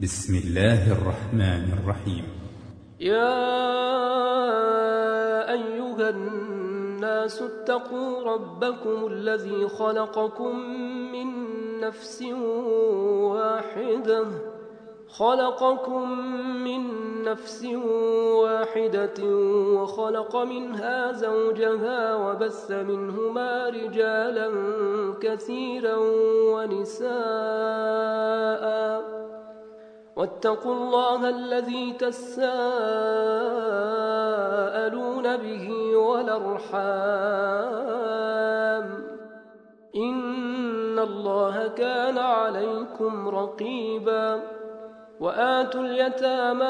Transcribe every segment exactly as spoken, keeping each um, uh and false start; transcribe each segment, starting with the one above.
بسم الله الرحمن الرحيم. يا أيها الناس اتقوا ربكم الذي خلقكم من نفس واحدة خلقكم من نفس واحدة وخلق منها زوجها وبث منهما رجالا كثيرا ونساء واتقوا الله الذي تساءلون به والأرحام إن الله كان عليكم رقيبا وآتوا اليتامى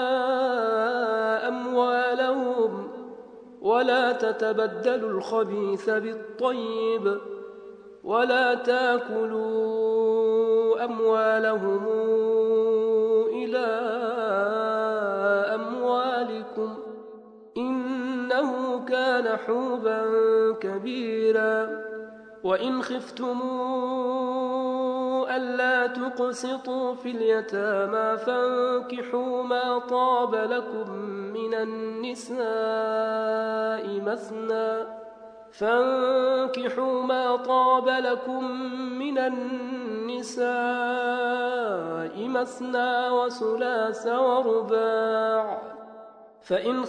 أموالهم ولا تتبدلوا الخبيث بالطيب ولا تاكلوا أموالهم إلى أموالكم إنه كان حوبا كبيرا وإن خفتموا ألا تقسطوا في اليتامى فانكحوا ما طاب لكم من النساء مثنى فانكحوا ما طاب لكم من النساء مثنى وثلاث ورباع فإن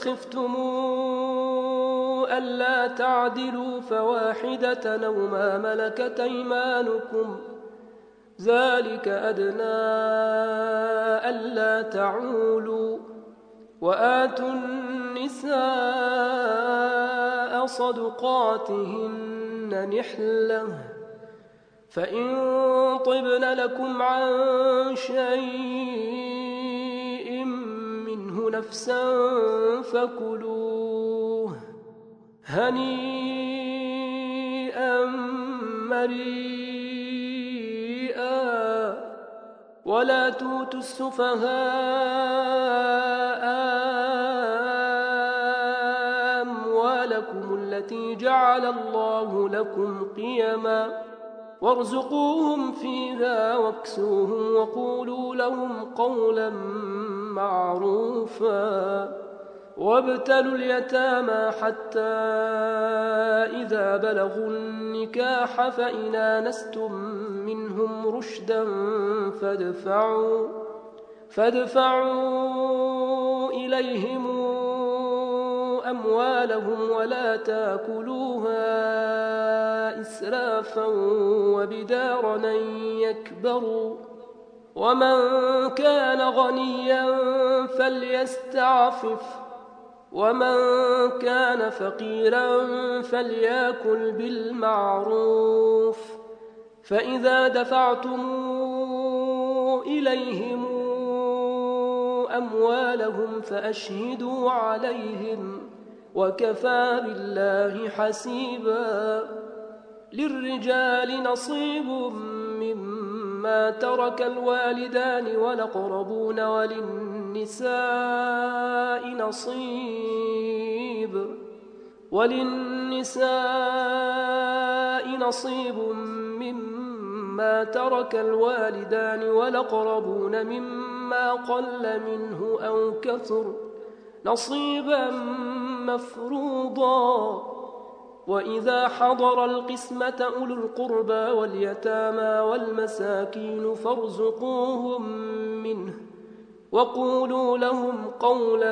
خفتموا ألا تعدلوا فواحدة أو ما ملكت أيمانكم ذلك أدنى ألا تعولوا وآتوا النساء صدقاتهن نحلة فإن طبن لكم عن شيء منه نفسا فكلوه هنيئا مريئا ولا توتوا السفهاء أموالكم التي جعل الله لكم قيما وارزقوهم فيها واكسوهم وقولوا لهم قولا معروفا وابتلوا اليتامى حتى إذا بلغوا النكاح فإن آنستم منهم رشدا فادفعوا, فادفعوا إليهم أموالهم ولا تاكلوها إسرافا وبدارا أن يكبروا ومن كان غنيا فليستعفف ومن كان فقيرا فليأكل بالمعروف فإذا دفعتم إليهم أموالهم فأشهدوا عليهم وكفى بالله حسيبا للرجال نصيب مما ترك الوالدان والأقربون وللنساء نصيب وللنساء نصيب مما ترك الوالدان والأقربون مما قل منه أو كثر نصيبا مفروضا وإذا حضر القسمة أولو القربى واليتامى والمساكين فارزقوهم منه وقولوا لهم قولا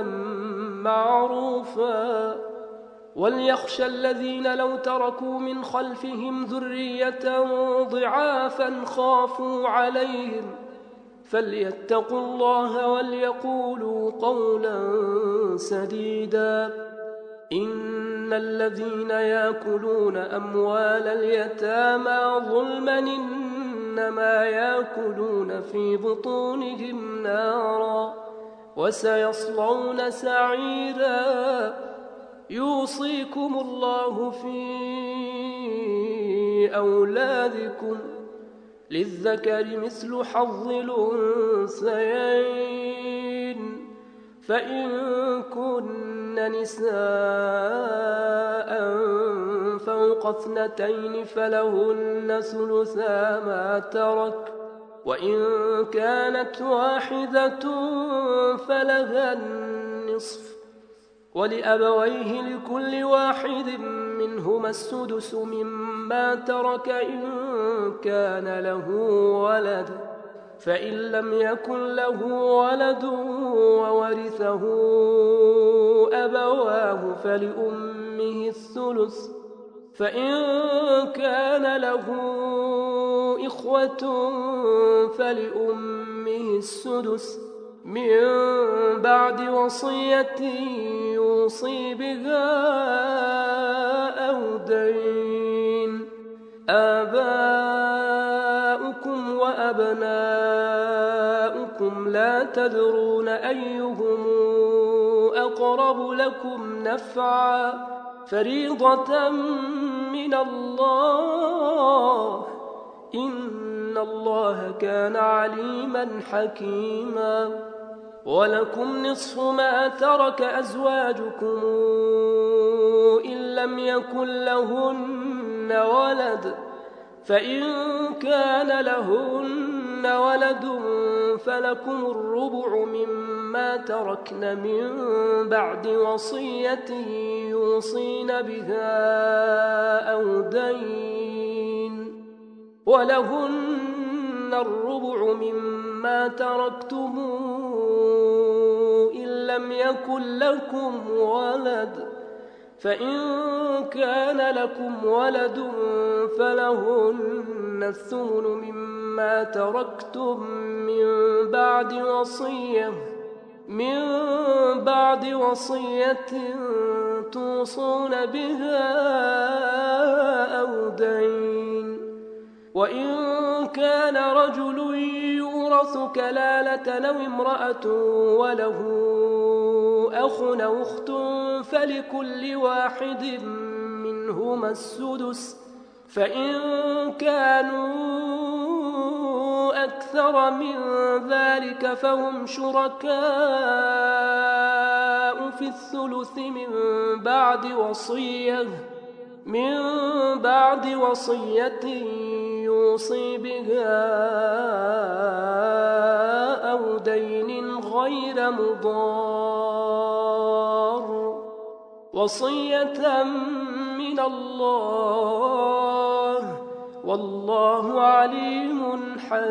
معروفا وليخشى الذين لو تركوا من خلفهم ذرية ضعافا خافوا عليهم فليتقوا الله وليقولوا قولا سديدا إن الذين يأكلون أموال اليتامى ظلما إنما يأكلون في بطونهم نارا وسيصلون سعيرا يوصيكم الله في أولادكم للذكر مثل حظ الأنثيين فإن كن نساء فوق اثنتين فلهن ثلثا ما ترك وإن كانت واحدة فلها النصف ولأبويه لكل واحد منهما السدس مما ترك إن كان له ولد فإن لم يكن له ولد وورثه أبواه فلأمه الثلث فإن كان له إخوة فلأمه السدس من بعد وصية يوصي بها أو دين. آباؤكم وأبناؤكم لا تدرون أيهم أقرب لكم نفعا فريضة من الله إن الله كان عليما حكيما. ولكم نصف ما ترك أزواجكم إن لم يكن لهن ولد فإن كان لهن ولد فلكم الربع مما تركن من بعد وصية يوصين بها أو دين ولهن الربع مما تركتم إن لم يكن لكم ولد فإن كان لكم ولد فلهن الثمن مما تركتم من بعد وصية من بعد وصية توصون بها أو دين. وإن كان رجل يورث كلالة أو امرأة وله أخ أو أخت فلكل واحد منهما السدس فإن كانوا أكثر من ذلك فهم شركاء في الثلث من بعد وصية من بعد وصية يوصي بها أو دين غير مضار وصية من الله والله عليم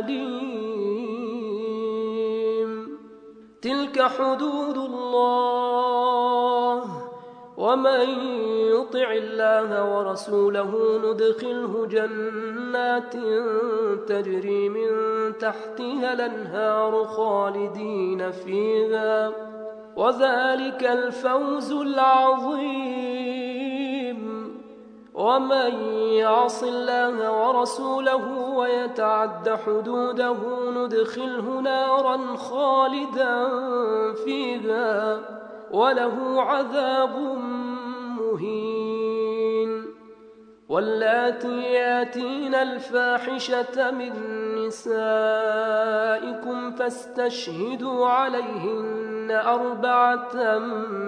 حليم. تلك حدود الله ومن يطع الله ورسوله ندخله جنات تجري من تحتها الأنهار خالدين فيها وذلك الفوز العظيم. ومن يعص الله ورسوله ويتعد حدوده ندخله نارا خالدا فيها وله عذاب مهين. واللاتي ياتين الفاحشة من نسائكم فاستشهدوا عليهن أربعة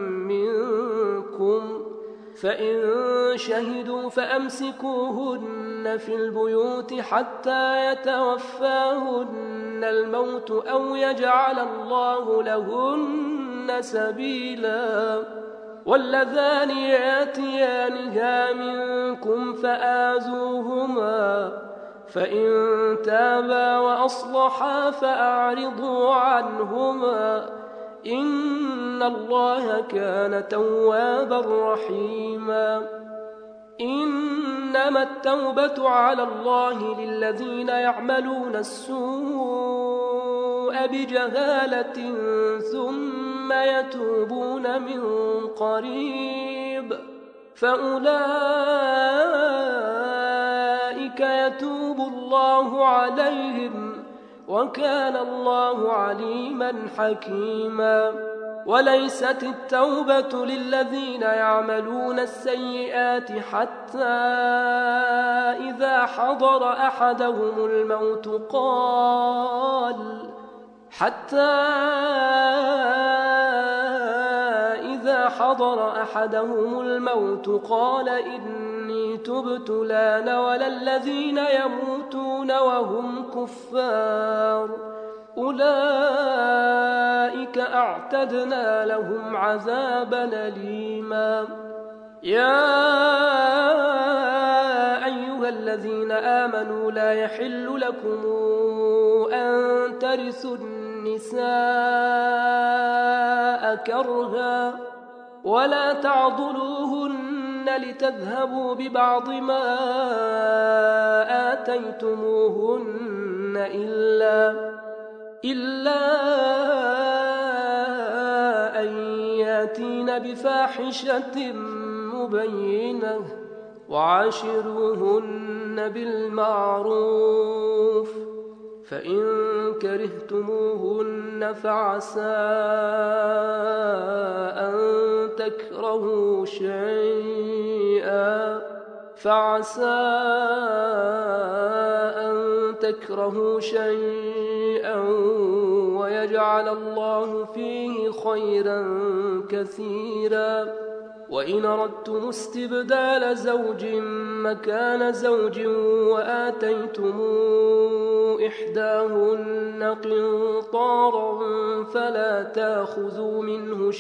منكم فإن شهدوا فأمسكوهن في البيوت حتى يتوفاهن الموت أو يجعل الله لهن سبيلا. واللذان ياتيانها منكم فآذوهما فإن تابا وأصلحا فأعرضوا عنهما إن الله كان توابا رحيما. إنما التوبة على الله للذين يعملون السوء بجهالة ثم يتوبون من قريب فأولئك يتوب الله عليهم وكان الله عليما حكيما. وليست التوبة للذين يعملون السيئات حتى إذا حضر أحدهم الموت قال حتى إذا حضر أحدهم الموت قال إني تبتلان ولا الذين يموتون وهم كفار أولئك أعتدنا لهم عذابا أليما. يا أيها الذين آمنوا لا يحل لكم أن ترثوا النساء كرها ولا تعضلوهن لتذهبوا ببعض ما آتيتموهن إلا إلا أن ياتين بفاحشة مبينة وعاشروهن بالمعروف فإن كرهتموهن فعسى أن تكرهوا شيئا فعسى أن تكرهوا شيئا ويجعل الله فيه خيرا كثيرا. وإن أردتم استبدال زوج مكان زوج وآتيتم إحداهن قنطارا فلا تأخذوا منه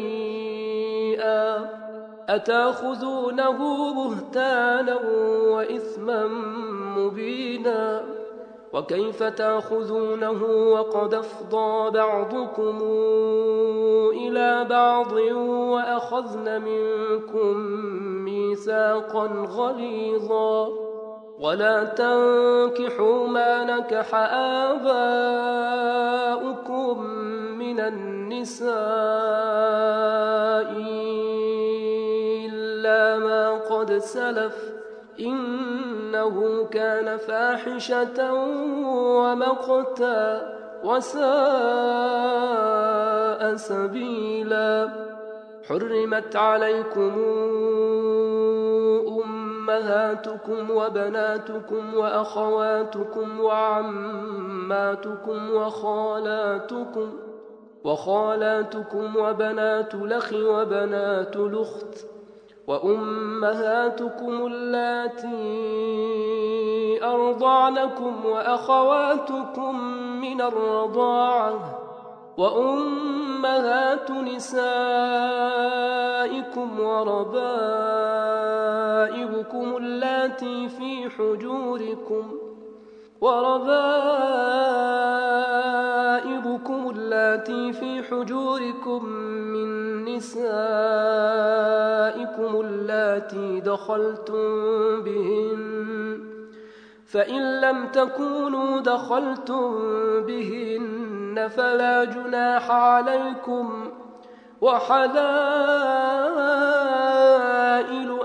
شيئا أتأخذونه بهتانا وإثما مبينا وكيف تأخذونه وقد أفضى بعضكم إلى بعض وأخذن منكم ميثاقا غليظا ولا تنكحوا ما نكح آباؤكم من النساء إلا ما قد سلف إنه كان فاحشة ومقتا وساء سبيلا. حرمت عليكم أمهاتكم وبناتكم وأخواتكم وعماتكم وخالاتكم وخالاتكم وبنات الأخ وبنات الأخت وأمهاتكم اللاتي أرضعنكم وأخواتكم من الرضاعة وأمهات نسائكم وربائبكم اللاتي في حجوركم وربائبكم اللاتي في حجوركم من نسائكم اللاتي دخلتم بهن فإن لم تكونوا دخلتم بهن فلا جناح عليكم وحلائل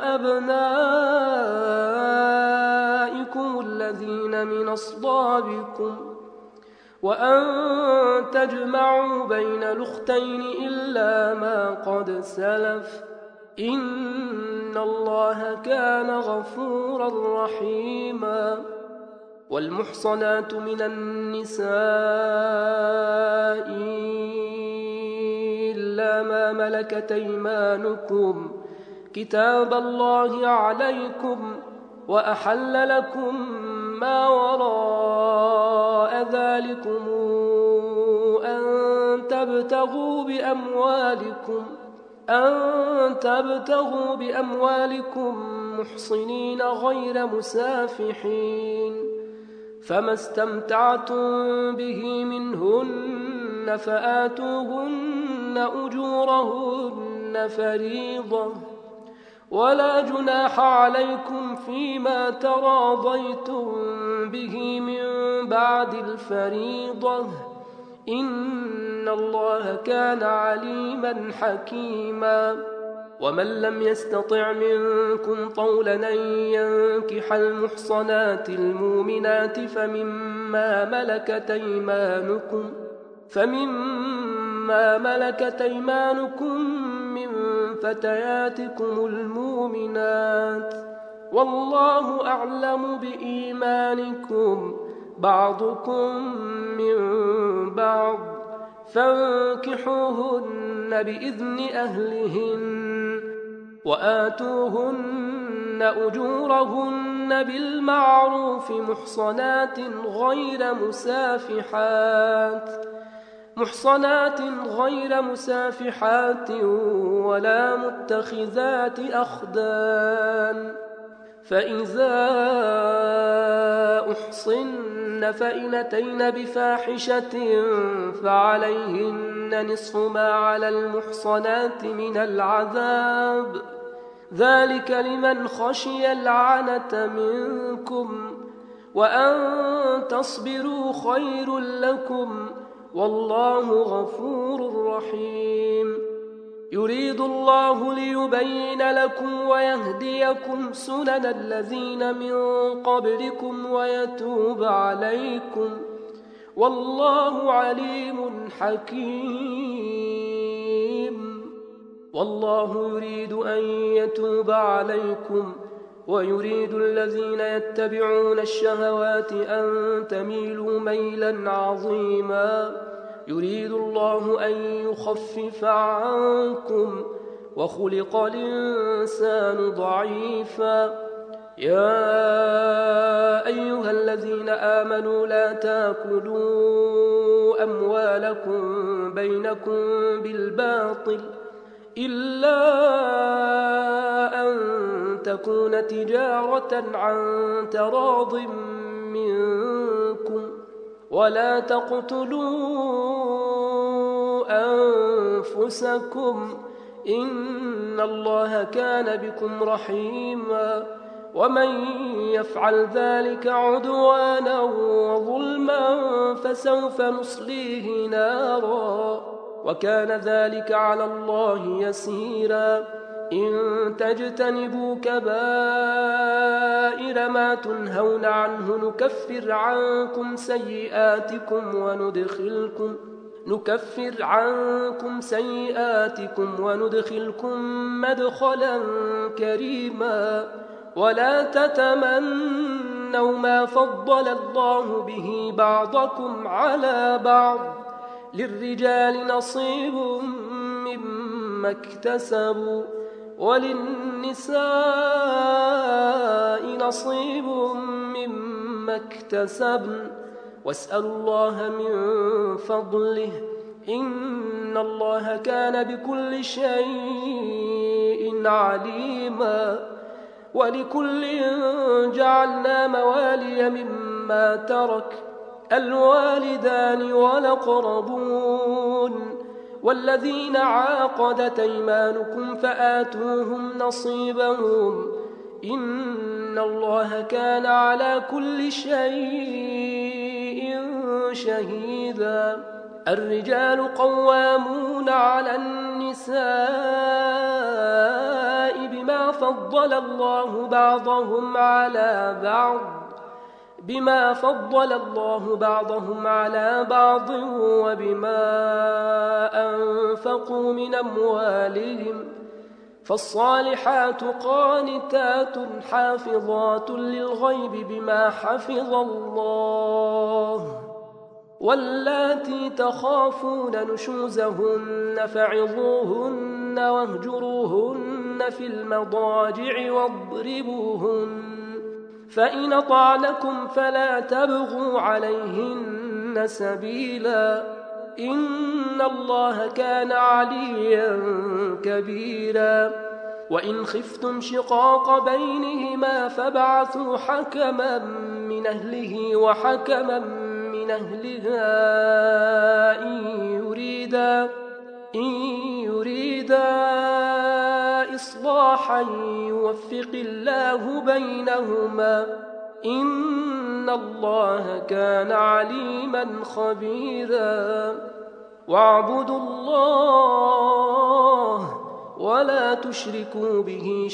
أبنائكم الذين من أصلابكم وأن تجمعوا بين الأختين إلا ما قد سلف إن الله كان غفورا رحيما. والمحصنات من النساء إلا ما ملكت أيمانكم كتاب الله عليكم وأحل لكم ما وراء ذلكم أن تبتغوا بأموالكم أن تبتغوا بأموالكم محصنين غير مسافحين فما استمتعتم به منهن فآتوهن أجورهن فريضة ولا جناح عليكم فيما تراضيتم به من بعد الفريضة إن الله كان عليما حكيما. ومن لم يستطع منكم طولا أن ينكح المحصنات المؤمنات فمما ملكت أيمانكم فمما ملكت أيمانكم من فتياتكم المؤمنات والله أعلم بإيمانكم بعضكم من بعض فانكحوهن بإذن أهلهن وآتوهن أجورهن بالمعروف محصنات غير مسافحات محصنات غير مسافحات ولا متخذات أخدان فإذا أحصن فإن أتين بفاحشة فعليهن نصف ما على المحصنات من العذاب ذلك لمن خشي العنة منكم وأن تصبروا خير لكم والله غفور رحيم يريد الله ليبين لكم ويهديكم سنن الذين من قبلكم ويتوب عليكم والله عليم حكيم والله يريد أن يتوب عليكم ويريد الذين يتبعون الشهوات أن تميلوا ميلا عظيما يريد الله أن يخفف عنكم وخلق الإنسان ضعيفا يا أيها الذين آمنوا لا تأكلوا أموالكم بينكم بالباطل إلا أن تكون تجارة عن تراض منكم ولا تقتلوا أنفسكم إن الله كان بكم رحيما ومن يفعل ذلك عدوانا وظلما فسوف نصليه نارا وكان ذلك على الله يسيرا إن تجتنبوا كبائر ما تنهون عنه نكفر عنكم سيئاتكم وندخلكم نكفر عنكم سيئاتكم وندخلكم مدخلا كريما ولا تتمنوا ما فضل الله به بعضكم على بعض للرجال نصيب مما اكتسبوا وللنساء نصيب مما اكتسبن واسألوا الله من فضله إن الله كان بكل شيء عليما ولكل جعلنا موالي مما ترك الوالدان والأقربون والذين عاقدت أيمانكم فآتوهم نصيبهم إن الله كان على كل شيء شهيدا الرجال قوامون على النساء بما فضل الله بعضهم على بعض بما فضل الله بعضهم على بعض وبما أنفقوا من أموالهم فالصالحات قانتات حافظات للغيب بما حفظ الله واللاتي تخافون نشوزهن فعظوهن واهجروهن في المضاجع واضربوهن فإن أطعنكم فلا تبغوا عليهن سبيلا إن الله كان عليا كبيرا وإن خفتم شقاق بينهما فابعثوا حكما من أهله وحكما من أهلها إن يريدا إن يريدا إصلاحا يوفق الله بينهما إن الله كان عليما خبيرا واعبدوا الله ولا تشركوا به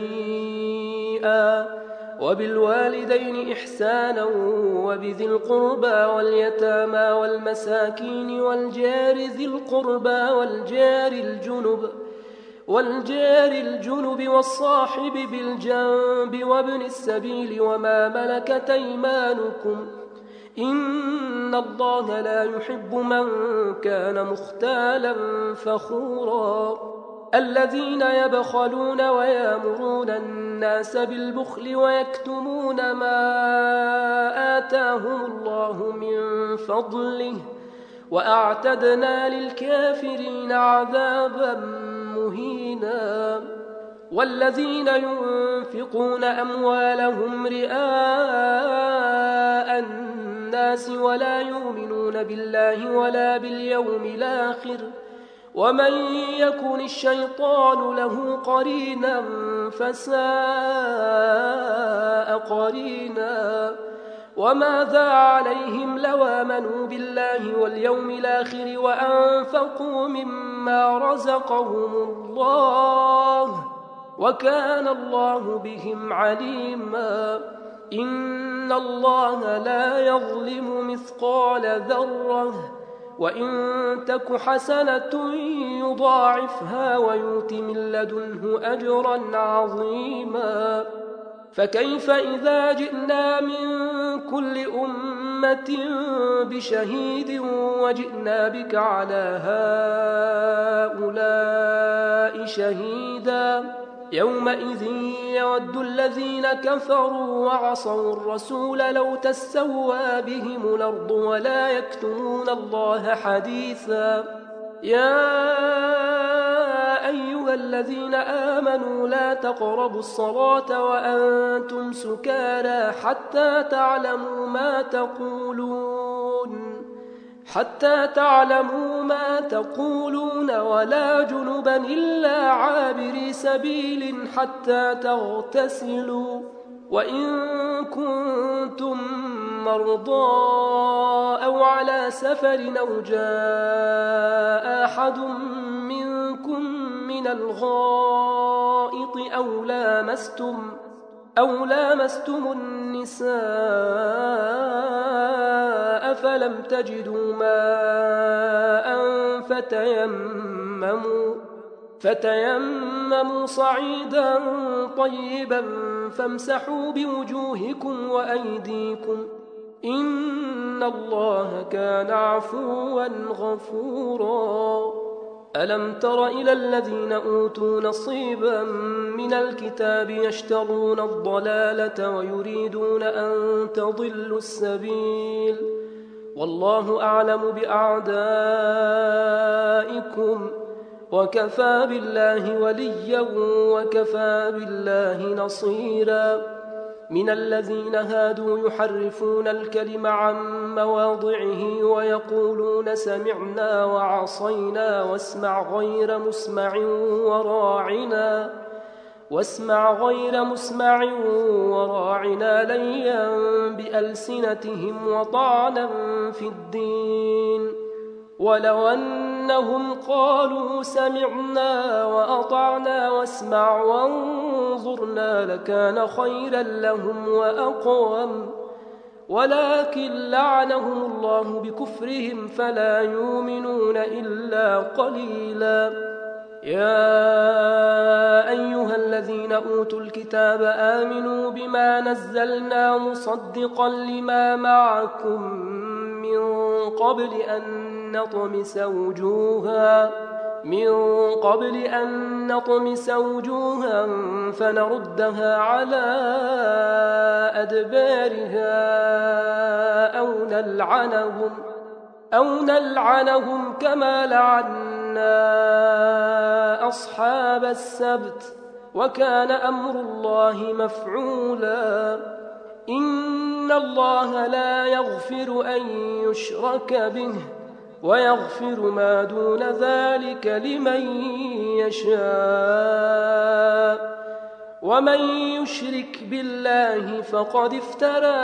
شيئا وبالوالدين إحسانا وبذي القربى واليتامى والمساكين والجار ذي القربى والجار الجنب والجار الجنب والصاحب بالجنب وابن السبيل وما ملكت أيمانكم إن الله لا يحب من كان مختالا فخورا الذين يبخلون ويأمرون الناس بالبخل ويكتمون ما آتاهم الله من فضله وأعتدنا للكافرين عذابا مهينا والذين ينفقون أموالهم رئاء الناس ولا يؤمنون بالله ولا باليوم الآخر ومن يكن الشيطان له قرينا فساء قرينا وماذا عليهم لو آمنوا بالله واليوم الآخر وأنفقوا مما رزقهم الله وكان الله بهم عليما إن الله لا يظلم مثقال ذرة وإن تك حسنة يضاعفها ويؤت من لدنه أجرا عظيما فكيف إذا جئنا من كل أمة بشهيد وجئنا بك على هؤلاء شهيدا يومئذ يود الذين كفروا وعصوا الرسول لو تسوى بهم الأرض ولا يكتمون الله حديثا يا أيها الذين آمنوا لا تقربوا الصلاة وأنتم سكارى حتى تعلموا ما تقولون حتى تعلموا ما تقولون ولا جنبا إلا عابري سبيل حتى تغتسلوا وإن كنتم مرضى أو على سفر أو جاء أحد منكم من الغائط أو لامستم أو لامستم النساء فلم تجدوا ماء فتيمموا فتيمموا صعيدا طيبا فامسحوا بوجوهكم وأيديكم إن الله كان عفوا غفورا ألم تر إلى الذين أوتوا نصيبا من الكتاب يشترون الضلالة ويريدون أن تضلوا السبيل والله أعلم بأعدائكم وكفى بالله وليا وكفى بالله نصيرا من الذين هادوا يحرفون الكلم عن مواضعه ويقولون سمعنا وعصينا واسمع غير مسمع وراعنا واسمع غير مسمع وراعنا ليا بألسنتهم وطعنا في الدين ولو أنهم قالوا سمعنا وأطعنا واسمع وانظرنا لكان خيرا لهم وأقوم ولكن لعنهم الله بكفرهم فلا يؤمنون إلا قليلا يا أيها الذين أوتوا الكتاب آمنوا بما نزلنا مصدقا لما معكم من قبل أن نطمس وجوها من قبل أن نطمس وجوها فنردها على أدبارها أو نلعنهم أو نلعنهم كما لعنا أصحاب السبت وكان أمر الله مفعولا إن الله لا يغفر أن يشرك به ويغفر ما دون ذلك لمن يشاء ومن يشرك بالله فقد افترى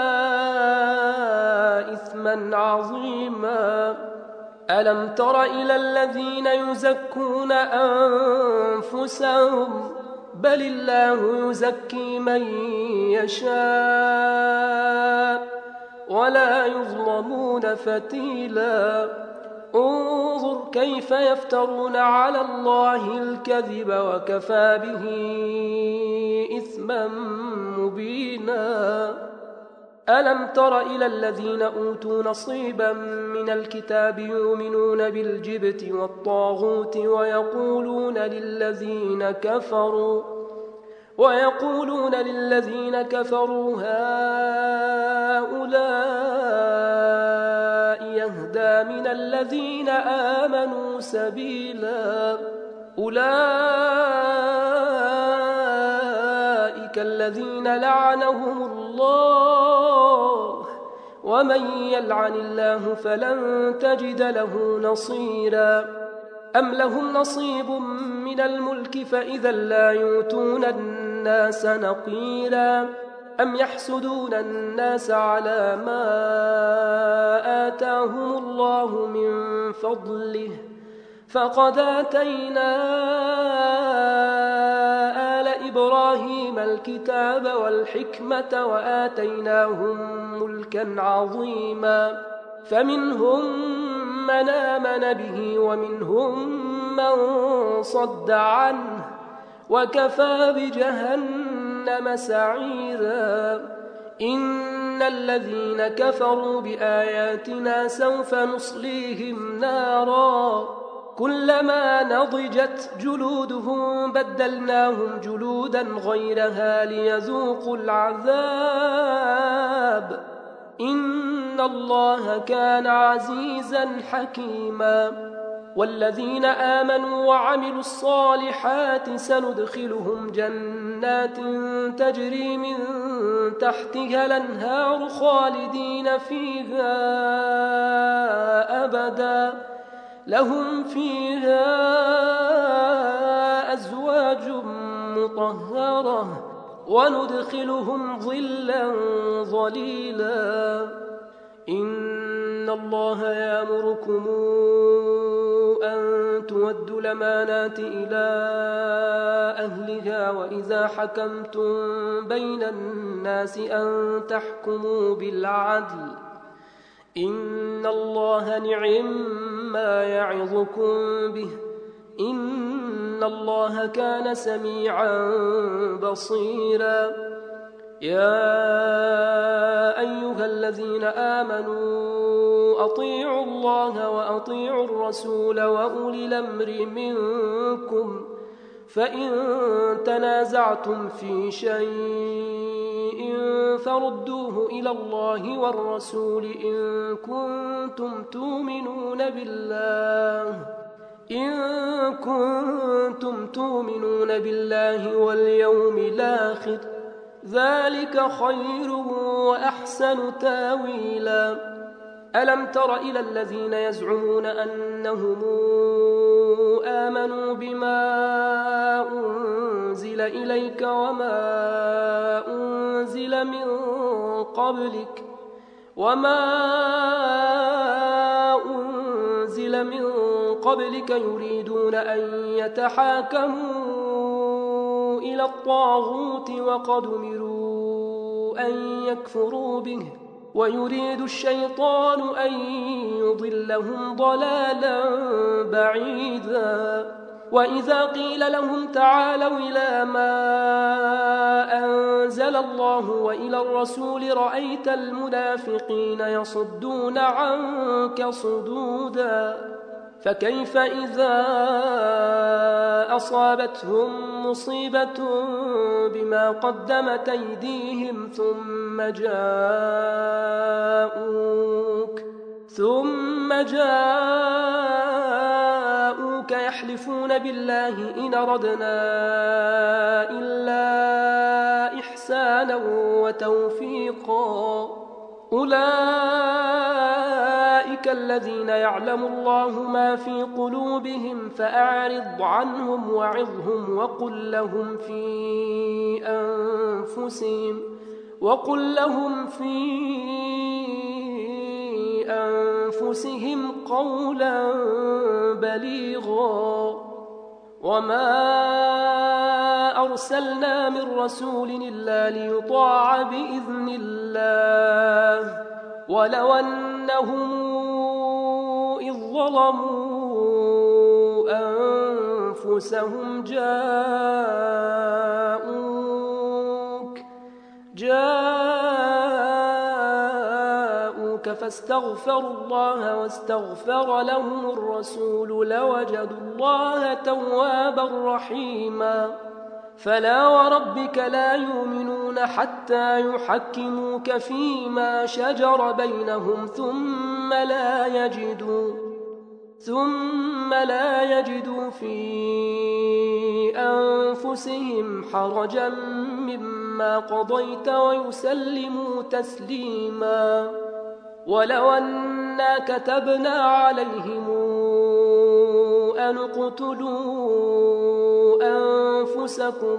إثما عظيما ألم تر إلى الذين يزكون أنفسهم بل الله يزكي من يشاء ولا يظلمون فتيلا انظر كيف يفترون على الله الكذب وكفى به إثما مبينا ألم تر إلى الذين أوتوا نصيبا من الكتاب يؤمنون بالجبت والطاغوت ويقولون للذين كفروا ويقولون للذين كفروا هؤلاء يهدى من الذين آمنوا سبيلا أولئك الذين لعنهم الله ومن يلعن الله فلن تجد له نصيرا أم لهم نصيب من الملك فإذا لا يؤتون الناس نقيرا أم يحسدون الناس على ما آتاهم الله من فضله فقد آتينا آل إبراهيم الكتاب والحكمة وآتيناهم ملكا عظيما فمنهم من آمن به ومنهم من صد عنه وكفى بجهنم سعيرا إن الذين كفروا بآياتنا سوف نصليهم نارا كلما نضجت جلودهم بدلناهم جلودا غيرها ليذوقوا العذاب إن الله كان عزيزا حكيما والذين آمنوا وعملوا الصالحات سندخلهم جنات تجري من تحتها الأنهار خالدين فيها أبدا لهم فيها أزواج مطهرة وندخلهم ظلا ظليلا إن الله يأمركم أن تودوا الأمانات إلى أهلها وإذا حكمتم بين الناس أن تحكموا بالعدل إن الله نعم ما يعظكم به إن الله كان سميعا بصيرا يا أيها الذين آمنوا أطيعوا الله وأطيعوا الرسول وأولي الأمر منكم فإن تنازعتم في شيء فردوه إلى الله والرسول إن كنتم تؤمنون بالله إن كنتم تؤمنون بالله واليوم الآخر ذلك خير وأحسن تاويلا ألم تر إلى الذين يزعمون أنهم آمنوا بما أنزل إليك وما أنزل من قبلك وما أنزل من قبلك يريدون أن يتحاكموا إلى الطاغوت وقد أمروا أن يكفروا به ويريد الشيطان أن يضلهم ضلالا بعيدا وإذا قيل لهم تعالوا إلى ما أنزل الله وإلى الرسول رأيت المنافقين يصدون عنك صدودا فكيف إذا أصابتهم مصيبة بما قدمت أيديهم ثم جاءوك ثم جاءوك يحلفون بالله إن أردنا إلا إحسانا وتوفيقا أولئك الذين يعلم الله ما في قلوبهم فأعرض عنهم وعظهم وقل لهم في أنفسهم وقل لهم في أنفسهم قولا بليغا وما أرسلنا من رسول إلا ليطاع بإذن الله ولو أنهم إذ ظلموا أنفسهم جاءوك جاءوك فاستغفروا الله واستغفر لهم الرسول لوجدوا الله توابا رحيما فلا وربك لا يؤمنون حتى يحكموك فيما شجر بينهم ثم لا يجدوا ثم لا يجدوا في أنفسهم حرجا مما قضيت ويسلموا تسليما ولو أنا كتبنا عليهم أن اقتلوا أنفسكم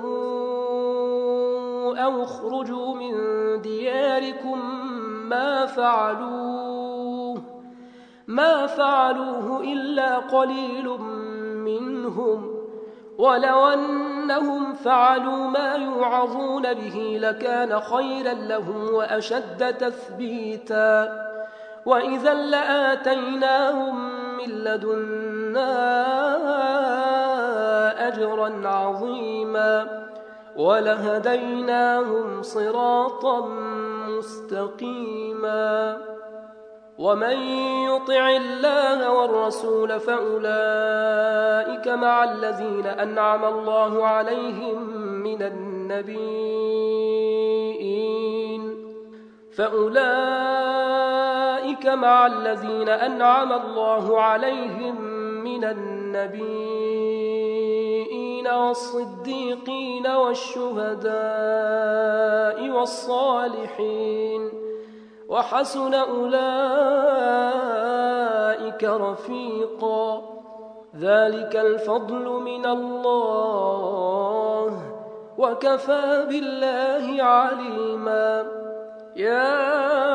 أو اخرجوا من دياركم ما فعلوه ما فعلوه إلا قليل منهم ولو أنهم فعلوا ما يوعظون به لكان خيرا لهم وأشد تثبيتا وإذا لآتيناهم من لدنا أجرا عظيما ولهديناهم صراطا مستقيما ومن يطع الله والرسول فأولئك مع الذين أنعم الله عليهم من النبيين فأولئك مع الذين أنعم الله عليهم من النبيين والصديقين والشهداء والصالحين وحسن أولئك رفيقا ذلك الفضل من الله وكفى بالله عليما يا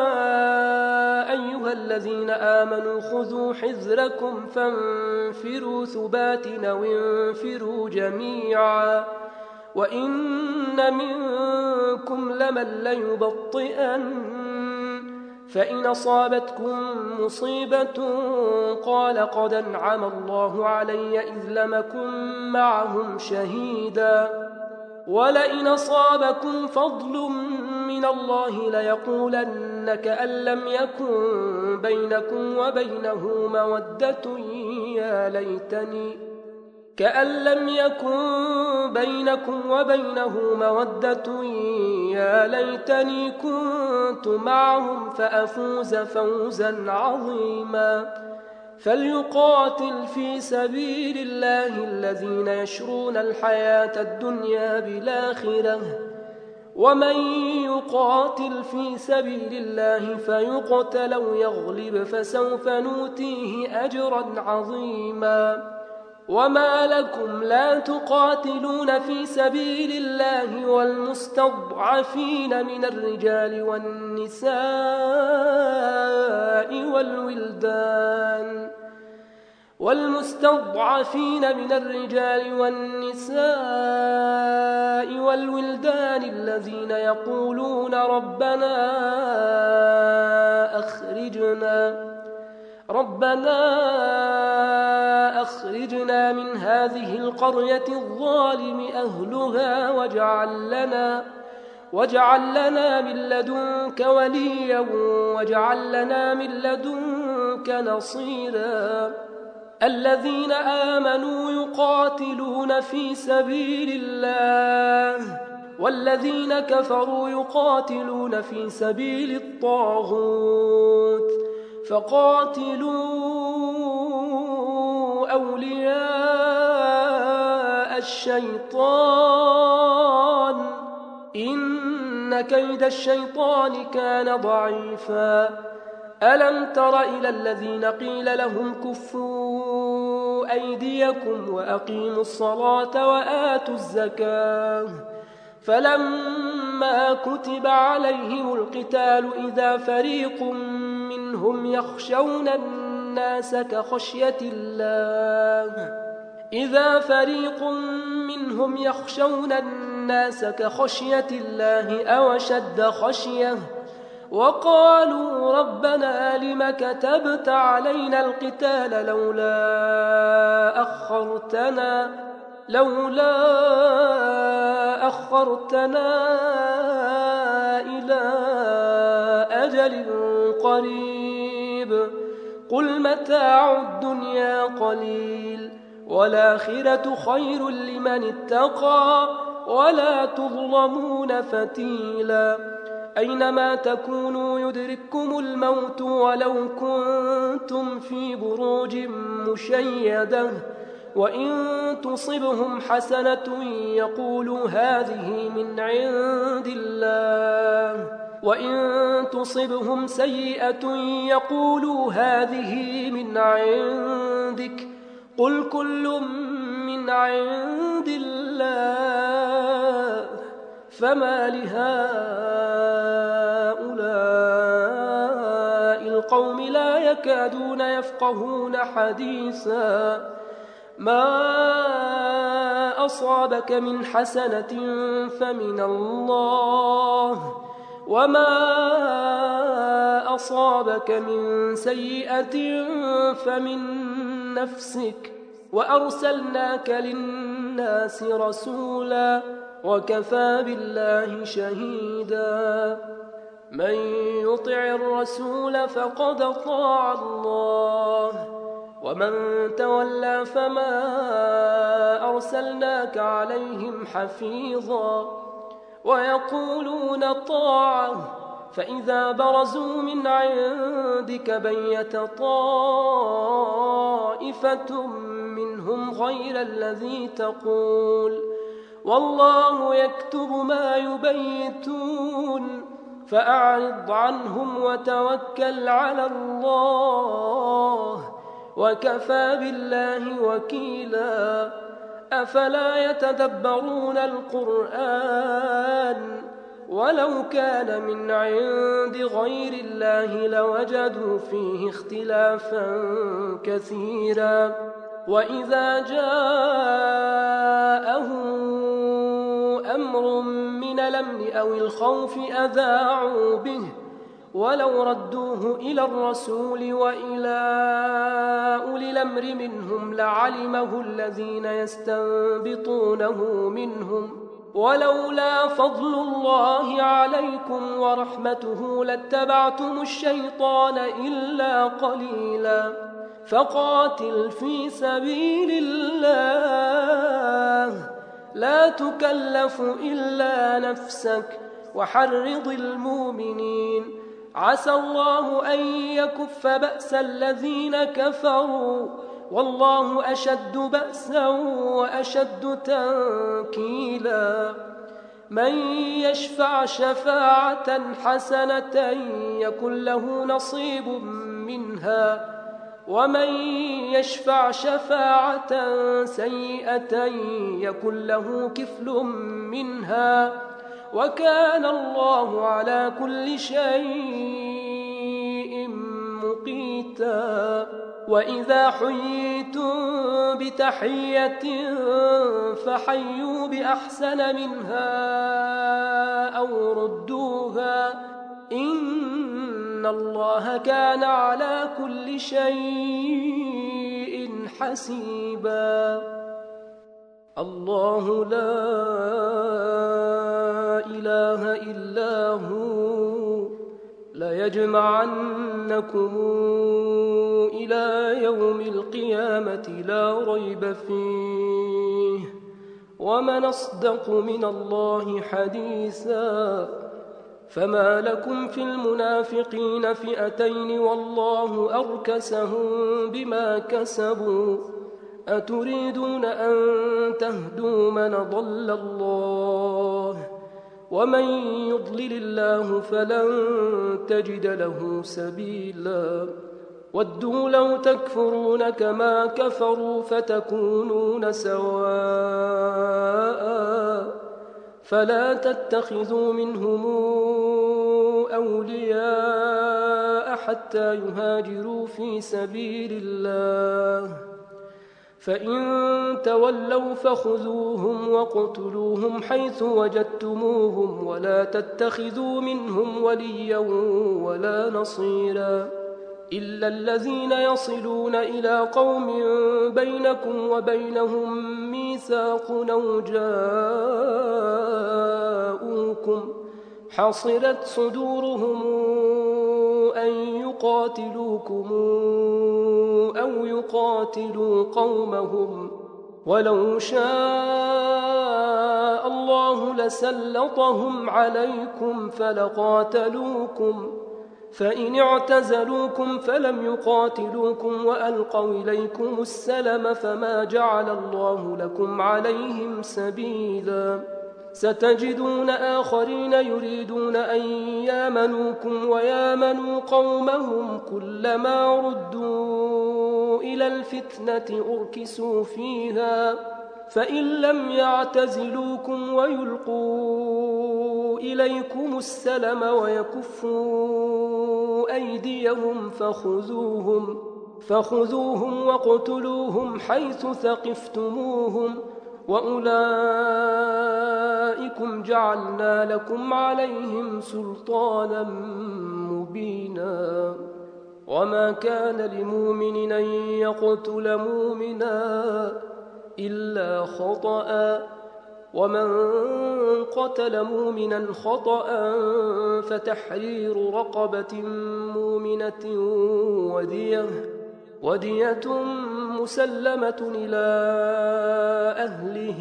أيها الذين آمنوا خذوا حذركم فانفروا ثبات أو انفروا جميعا وإن منكم لمن ليبطئن فإن أصابتكم مصيبة قال قد أنعم الله علي إذ لم أكن معهم شهيدا ولئن أصابكم فضل من الله ليقولن كأن لم يكن بينكم وبينه مودة يا ليتني كأن لم يكن بينكم وبينه مودة يا ليتني كنت معهم فأفوز فوزا عظيما فليقاتل في سبيل الله الذين يشرون الحياة الدنيا بالآخرة ومن يقاتل في سبيل الله فيقتل أو يغلب فسوف نؤتيه أجرا عظيما وما لكم لا تقاتلون في سبيل الله والمستضعفين من الرجال والنساء والولدان والمستضعفين من الرجال والنساء والولدان الذين يقولون ربنا أخرجنا ربنا أخرجنا من هذه القرية الظالم أهلها واجعل لنا واجعل لنا من لدنك وليا واجعل لنا من لدنك نصيرا الذين آمنوا يقاتلون في سبيل الله والذين كفروا يقاتلون في سبيل الطاغوت فقاتلوا أولياء الشيطان إن كيد الشيطان كان ضعيفا ألم تر إلى الذين قيل لهم كفوا أيديكم وأقيموا الصلاة وآتوا الزكاة فلما كتب عليهم القتال إذا فريق منهم يخشون الناس كخشية الله إذا فريق منهم يخشون الناس كخشية الله أو شد خشية وقالوا ربنا لم كتبت علينا القتال لولا أخرتنا لولا أخرتنا إلى أجل قريب قل متاع الدنيا قليل والآخرة خير لمن اتقى ولا تظلمون فتيلا أينما تكونوا يدرككم الموت ولو كنتم في بروج مشيدة وإن تصبهم حسنة يقولوا هذه من عند الله وإن تصبهم سيئة يقولوا هذه من عندك قل كل من عند الله فما لهؤلاء القوم لا يكادون يفقهون حديثا ما أصابك من حسنة فمن الله وما أصابك من سيئة فمن نفسك وأرسلناك للناس رسولا وكفى بالله شهيدا من يطع الرسول فقد أطاع الله ومن تولى فما أرسلناك عليهم حفيظا ويقولون طاعة فإذا برزوا من عندك بيت طائفة منهم غير الذي تقول والله يكتب ما يبيتون فأعرض عنهم وتوكل على الله وكفى بالله وكيلا أفلا يتدبرون القرآن ولو كان من عند غير الله لوجدوا فيه اختلافا كثيرا وإذا جاءهم أمر من الأمن أو الخوف أذاعوا به ولو ردوه إلى الرسول وإلى أولي الأمر منهم لعلمه الذين يستنبطونه منهم ولولا فضل الله عليكم ورحمته لاتبعتم الشيطان إلا قليلا فقاتل في سبيل الله لا تكلف إلا نفسك وحرض المؤمنين عسى الله أن يكف بأس الذين كفروا والله أشد بأسا وأشد تنكيلا من يشفع شفاعة حسنة يكن له نصيب منها ومن يشفع شفاعة سيئة يكن له كفل منها وكان الله على كل شيء مقيتا وإذا حييتم بتحية فحيوا بأحسن منها أو ردوها إن الله كان على كل شيء حسيبا الله لا إله إلا هو ليجمعنكم إلى يوم القيامة لا ريب فيه ومن أصدق من الله حديثا فما لكم في المنافقين فئتين والله أركسهم بما كسبوا أتريدون أن تهدوا من ضل الله ومن يضلل الله فلن تجد له سبيلا ودوا لو تكفرون كما كفروا فتكونون سواء فلا تتخذوا منهم أولياء حتى يهاجروا في سبيل الله فإن تولوا فخذوهم واقتلوهم حيث وجدتموهم ولا تتخذوا منهم وليا ولا نصيرا إلا الذين يصلون إلى قوم بينكم وبينهم ميثاق أو جاءوكم حصرت صدورهم أن يقاتلوكم أو يقاتلوا قومهم، ولو شاء الله لسلطهم عليكم فلقاتلوكم، فإن اعتزلوكم فلم يقاتلوكم وألقوا إليكم السلم فما جعل الله لكم عليهم سبيلا. ستجدون آخرين يريدون أن يامنوكم ويامنوا قومهم، كلما ردوا إلى الفتنة أركسوا فيها، فإن لم يعتزلوكم ويلقوا إليكم السلم ويكفوا أيديهم فخذوهم فخذوهم واقتلوهم حيث ثقفتموهم، وأولئكم جعلنا لكم عليهم سلطانا مبينا. وما كان لمؤمن أن يقتل مؤمنا إلا خطأ، ومن قتل مؤمنا خطأ فتحرير رقبة مؤمنة ودية ودية مسلمة إلى أهله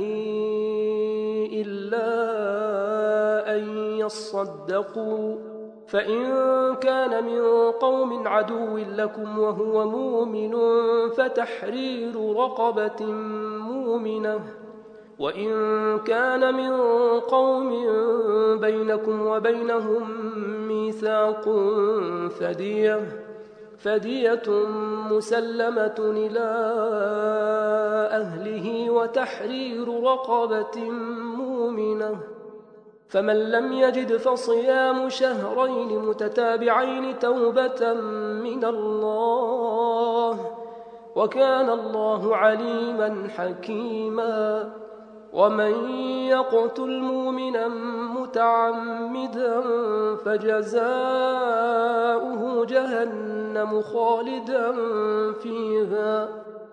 إلا أن يصدقوا، فإن كان من قوم عدو لكم وهو مؤمن فتحرير رقبة مؤمنة، وإن كان من قوم بينكم وبينهم ميثاق فدية فدية مسلمة إلى أهله وتحرير رقبة مؤمنة، فمن لم يجد فصيام شهرين متتابعين توبة من الله، وكان الله عليما حكيما. ومن يقتل مؤمنا متعمدا فجزاؤه جهنم خالدا فيها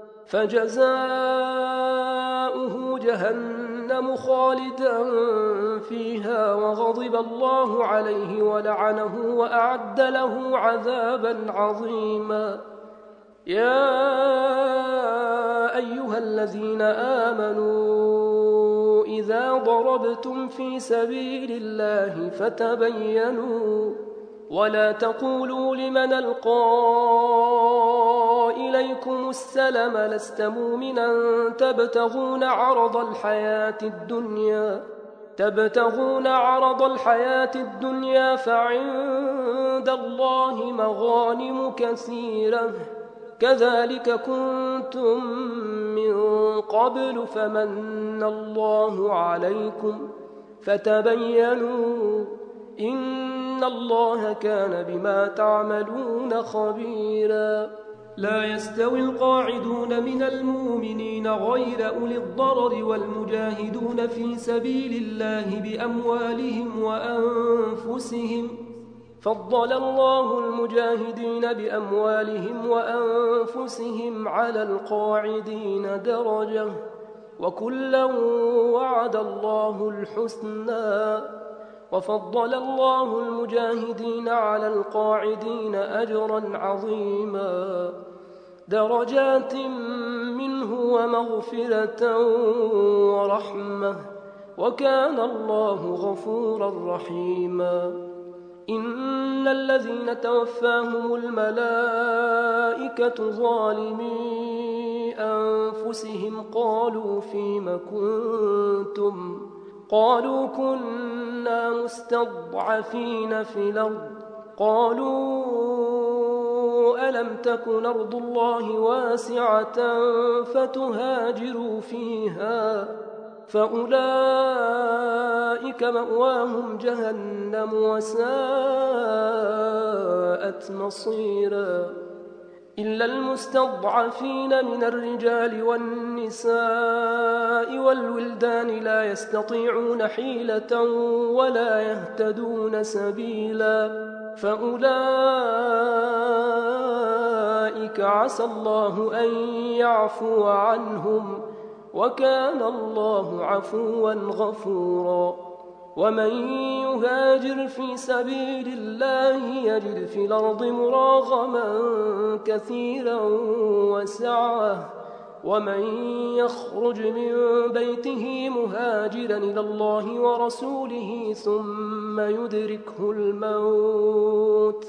فجزاؤه جهنم خالدا فيها وغضب الله عليه ولعنه وأعد له عذابا عظيما. يا أيها الذين آمنوا إذا ضربتم في سبيل الله فتبينوا ولا تقولوا لمن ألقى إليكم السلم لست مؤمنا تبتغون عرض الحياة الدنيا تبتغون عرض الحياة الدنيا فعند الله مغانم كثيرة كذلك كنتم من قبل فمن الله عليكم فتبينوا إن الله كان بما تعملون خبيرا. لا يستوي القاعدون من المؤمنين غير أولي الضرر والمجاهدون في سبيل الله بأموالهم وأنفسهم، فضل الله المجاهدين بأموالهم وأنفسهم على القاعدين درجة، وكلا وعد الله الحسنى، وفضل الله المجاهدين على القاعدين أجرا عظيما، درجات منه ومغفرة ورحمة، وكان الله غفورا رحيما. إن الذين توفاهم الملائكة ظالمي أنفسهم قالوا فيم كنتم قالوا كنا مستضعفين في الأرض قالوا ألم تكن أرض الله واسعة فتهاجروا فيها فأولئك مأواهم جهنم وساءت مصيرا. إلا المستضعفين من الرجال والنساء والولدان لا يستطيعون حيلة ولا يهتدون سبيلا فأولئك عسى الله أن يعفو عنهم وكان الله عفوا غفورا. ومن يهاجر في سبيل الله يجد في الأرض مراغما كثيرا وسعة ومن يخرج من بيته مهاجرا إلى الله ورسوله ثم يدركه الموت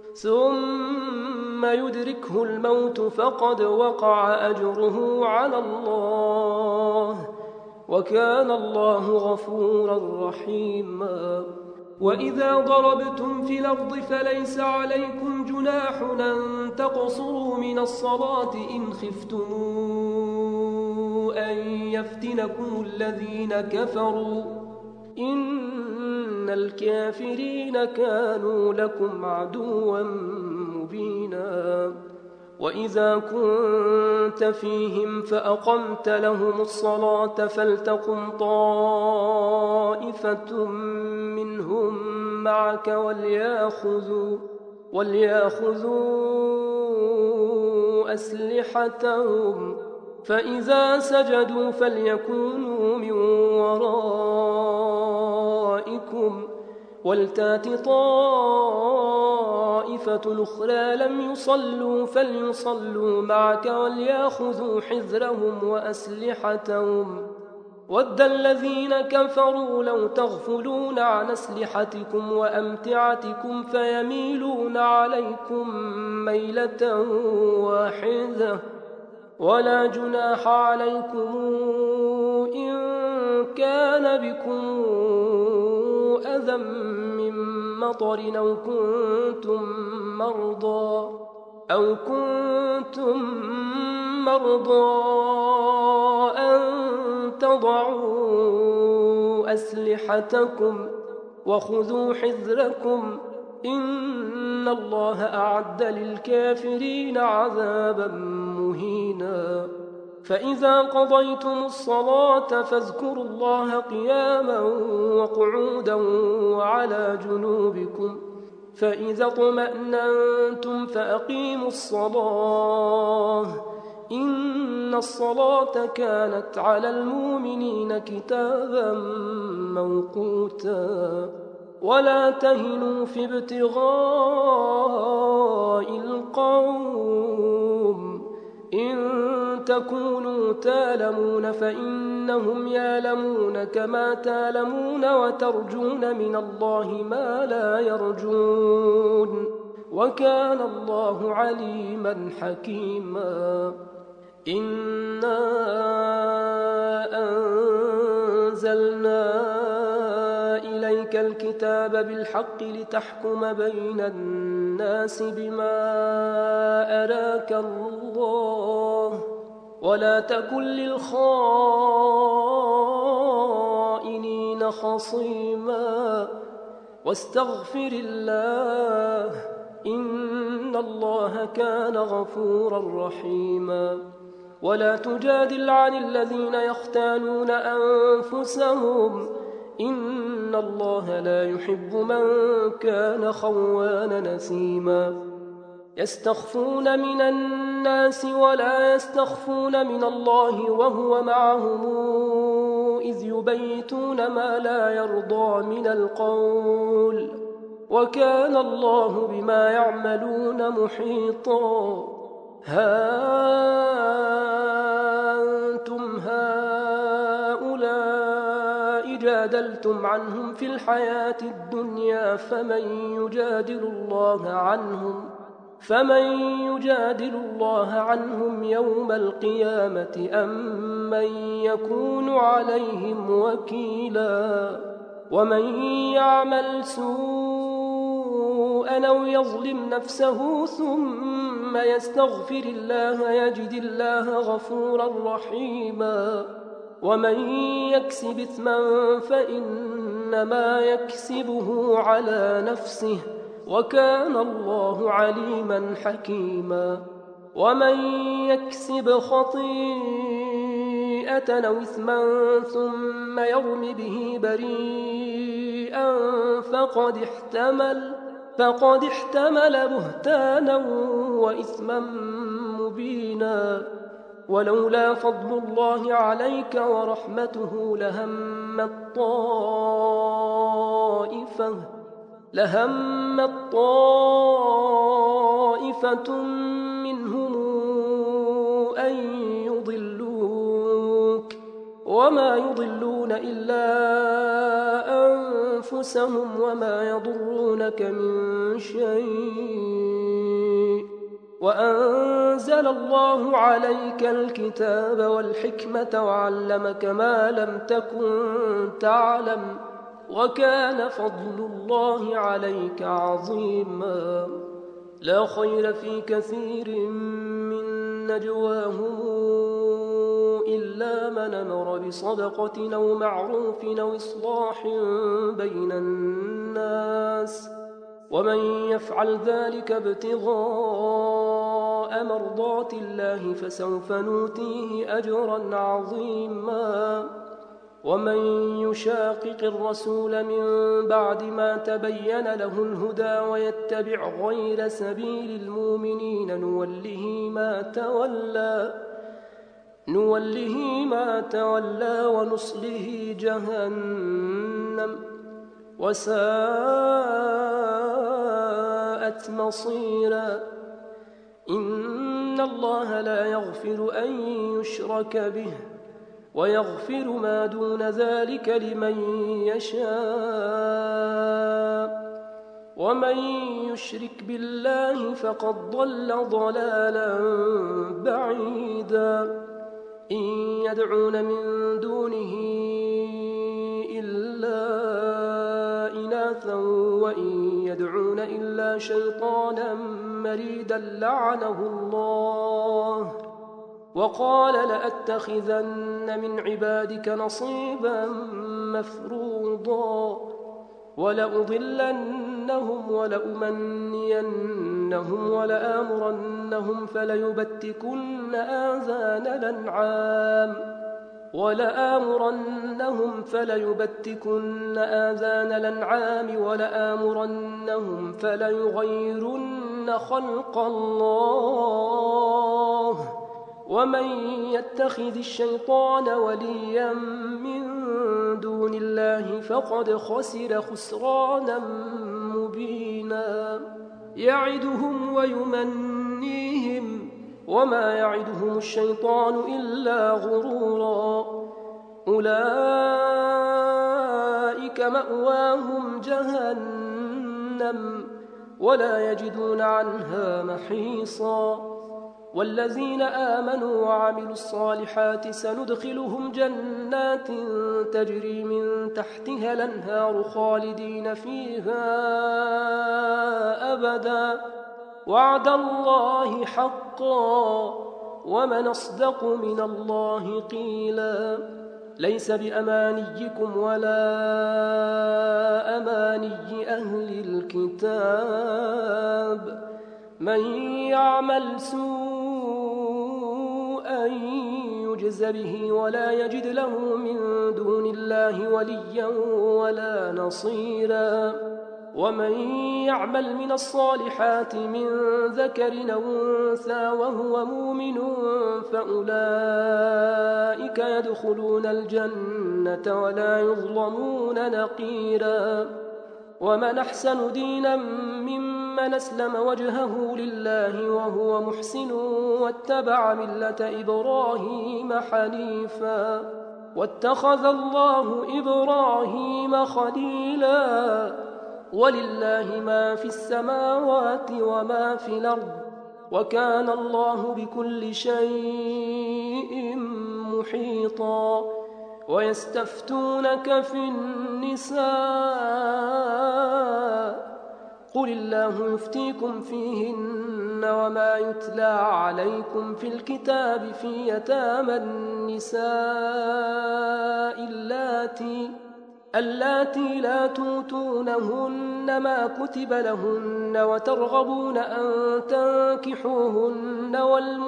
ثم يدركه الموت فقد وقع أجره على الله وكان الله غفورا رحيما. وإذا ضربتم في الأرض فليس عليكم جناح أن تقصروا من الصلاة إن خفتم أن يفتنكم الذين كفروا إن الكافرين كانوا لكم عدوا مبينا. وإذا كنت فيهم فأقمت لهم الصلاة فلتقم طائفة منهم معك وليأخذوا, وليأخذوا أسلحتهم فإذا سجدوا فليكونوا من ورائكم ولتات طائفة أخرى لم يصلوا فليصلوا معك وليأخذوا حذرهم وأسلحتهم ود الذين كفروا لو تغفلون عن أسلحتكم وأمتعتكم فيميلون عليكم ميلة واحدة ولا جناح عليكم إن كان بكم أذى من مطر أو كنتم مرضى أو كنتم مرضى أن تضعوا أسلحتكم وخذوا حذركم إن الله أعد للكافرين عذابا مهينا. فإذا قضيتم الصلاة فاذكروا الله قياما وقعودا وعلى جنوبكم فإذا اطمأننتم فأقيموا الصلاة إن الصلاة كانت على المؤمنين كتابا موقوتا. ولا تهنوا في ابتغاء القوم إن تكونوا تالمون فإنهم يالمون كما تالمون وترجون من الله ما لا يرجون وكان الله عليما حكيما. إنا أنزلنا إليك الكتاب بالحق لتحكم بين الناس بما أراك الله ولا تكن للخائنين خصيما واستغفر الله إن الله كان غفورا رحيما. ولا تجادل عن الذين يختانون أنفسهم إن الله لا يحب من كان خوانا نثيما. يستخفون من الناس ولا يستخفون من الله وهو معهم إذ يبيتون ما لا يرضى من القول وكان الله بما يعملون محيطا. ها أنتم هؤلاء جادلتم عنهم في الحياة الدنيا فمن يجادل الله عنهم فمن يجادل الله عنهم يوم القيامة أم من يكون عليهم وكيلا. ومن يعمل سوءا أو يظلم نفسه ثم يستغفر الله يجد الله غفورا رحيما. ومن يكسب إثما فإنما يكسبه على نفسه وكان الله عليما حكيما. ومن يكسب خطيئة أو إثما ثم يرم به بريئا فقد احتمل فقد احتمل بهتانا وإثما مبينا. ولولا فضل الله عليك ورحمته لهمت طائفة لهمت طائفة منهم أن يضلوك وما يضلون إلا أنفسهم وما يضرونك من شيء وأنزل الله عليك الكتاب والحكمة وعلمك ما لم تكن تعلم وكان فضل الله عليك عظيما لا خير في كثير من نجواهم إلا من أمر بصدقة أو معروف أو إصلاح بين الناس ومن يفعل ذلك ابتغاء مرضات الله فسوف نؤتيه أجرا عظيما ومن يشاقق الرسول من بعد ما تبين له الهدى ويتبع غير سبيل المؤمنين نوله ما تولى نوله ما تولى ونصله جهنم وساءت مصيرا إن الله لا يغفر أن يشرك به ويغفر ما دون ذلك لمن يشاء ومن يشرك بالله فقد ضل ضلالا بعيدا إن يدعون من دونه إلا إناثا وإن يدعون إلا شيطانا مريدا لعنه الله وقال لأتخذن من عبادك نصيبا مفروضا ولأضلنهم ولأمنينهم ولآمرنهم فليبتكن آذان الأنعام ولآمرنهم فليبتكن آذان الأنعام ولآمرنهم فليغيرن خلق الله ومن يتخذ الشيطان وليا من دون الله فقد خسر خسرانا مبينا يعدهم ويمنيهم وما يعدهم الشيطان إلا غرورا أولئك مأواهم جهنم ولا يجدون عنها محيصا والذين آمنوا وعملوا الصالحات سندخلهم جنات تجري من تحتها الأنهار خالدين فيها أبدا وعد الله حقا ومن أصدق من الله قيلا ليس بأمانيكم ولا أماني أهل الكتاب من يعمل سوءا يجز به ولا يجد له من دون الله وليا ولا نصيرا ومن يعمل من الصالحات من ذكر أو أنثى وهو مؤمن فأولئك يدخلون الجنة ولا يظلمون نقيرا ومن أحسن دينا ممن أسلم وجهه لله وهو محسن واتبع ملة إبراهيم حنيفا واتخذ الله إبراهيم خليلا ولله ما في السماوات وما في الأرض وكان الله بكل شيء محيطا ويستفتونك في النساء قل الله يفتيكم فيهن وما يتلى عليكم في الكتاب في يتامى النساء اللاتي اللاتي لا توتونهن ما كتب لهن وترغبون أن تنكحوهن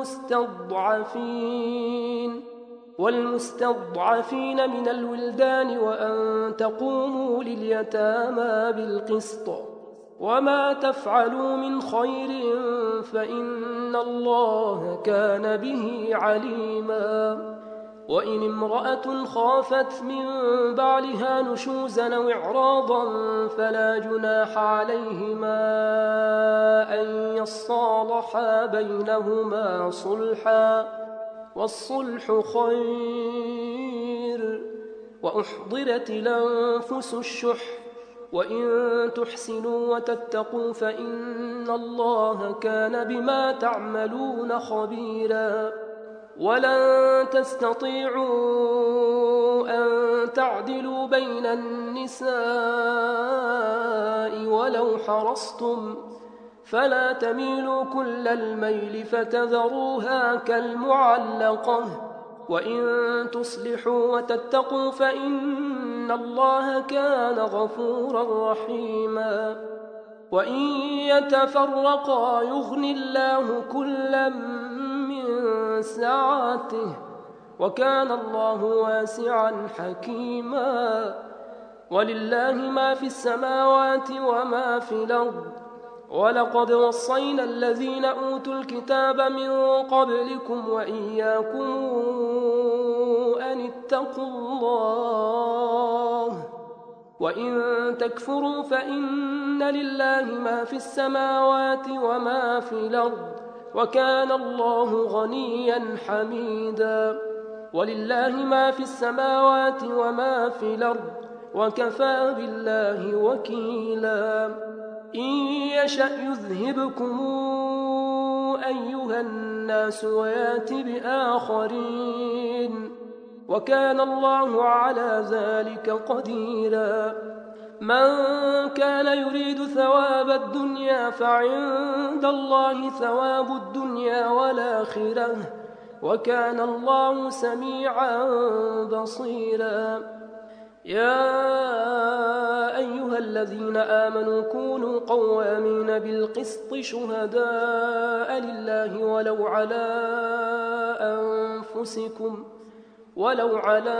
والمستضعفين والمستضعفين من الولدان وأن تقوموا لليتامى بالقسط وما تفعلوا من خير فإن الله كان به عليما. وإن امرأة خافت من بعلها نشوزا أو إعراضا فلا جناح عليهما أن يصالحا بينهما صلحا، والصلح خير. وأحضرت الأنفس الشح، وإن تحسنوا وتتقوا فإن الله كان بما تعملون خبيرا. ولن تستطيعوا أن تعدلوا بين النساء ولو حرصتم، فلا تميلوا كل الميل فتذروها كالمعلقة. وإن تصلحوا وتتقوا فإن الله كان غفورا رحيما. وإن يتفرقا يغني الله كلا من سعته، وكان الله واسعا حكيما. ولله ما في السماوات وما في الأرض، ولقد وصينا الذين أوتوا الكتاب من قبلكم وإياكم أن اتقوا الله. وإن تكفروا فإن لله ما في السماوات وما في الأرض، وكان الله غنيا حميدا. ولله ما في السماوات وما في الأرض، وكفى بالله وكيلا. إن يشأ يذهبكم أيها الناس ويات بآخرين، وكان الله على ذلك قديرا. من كان يريد ثواب الدنيا فعند الله ثواب الدنيا والآخرة، وكان الله سميعا بصيرا. يا أيها الذين آمنوا كونوا قوامين بالقسط شهداء لله ولو على أنفسكم ولو على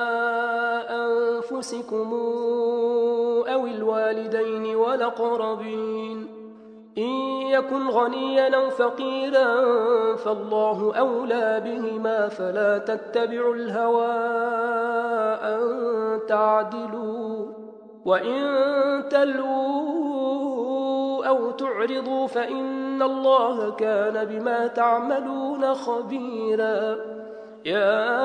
أنفسكم أو الوالدين والأقربين. إن يكن غنيا أو فقيرا فالله أولى بهما، فلا تتبعوا الهوى أن تعدلوا. وإن تلووا أو تعرضوا فإن الله كان بما تعملون خبيرا. يا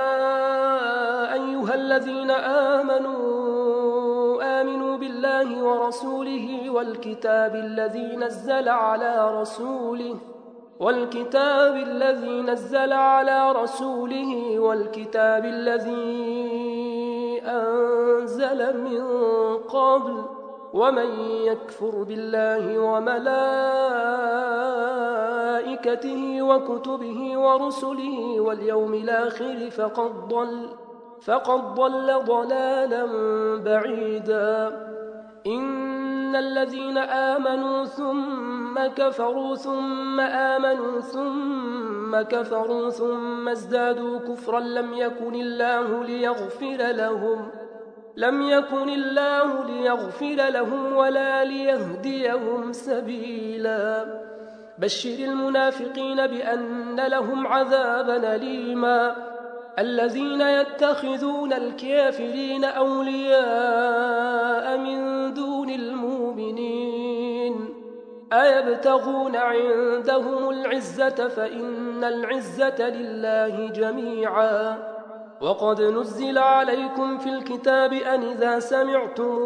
أيها الذين آمنوا آمنوا بالله ورسوله والكتاب الذي نزل على رسوله والكتاب الذي نزل على رسوله والكتاب الذي أنزل من قبل. ومن يكفر بالله وملائكته وكتبه ورسله واليوم الآخر فقد ضل فقد ضل ضلالا بعيدا. إن الذين آمنوا ثم كفروا ثم آمنوا ثم كفروا ثم ازدادوا كفرا لم يكن الله ليغفر لهم لم يكن الله ليغفر لهم ولا ليهديهم سبيلا. بشر المنافقين بأن لهم عذابا أليما. الذين يتخذون الكافرين أولياء من دون المؤمنين أيبتغون عندهم العزة فإن العزة لله جميعا. وقد نزل عليكم في الكتاب أن إذا سمعتم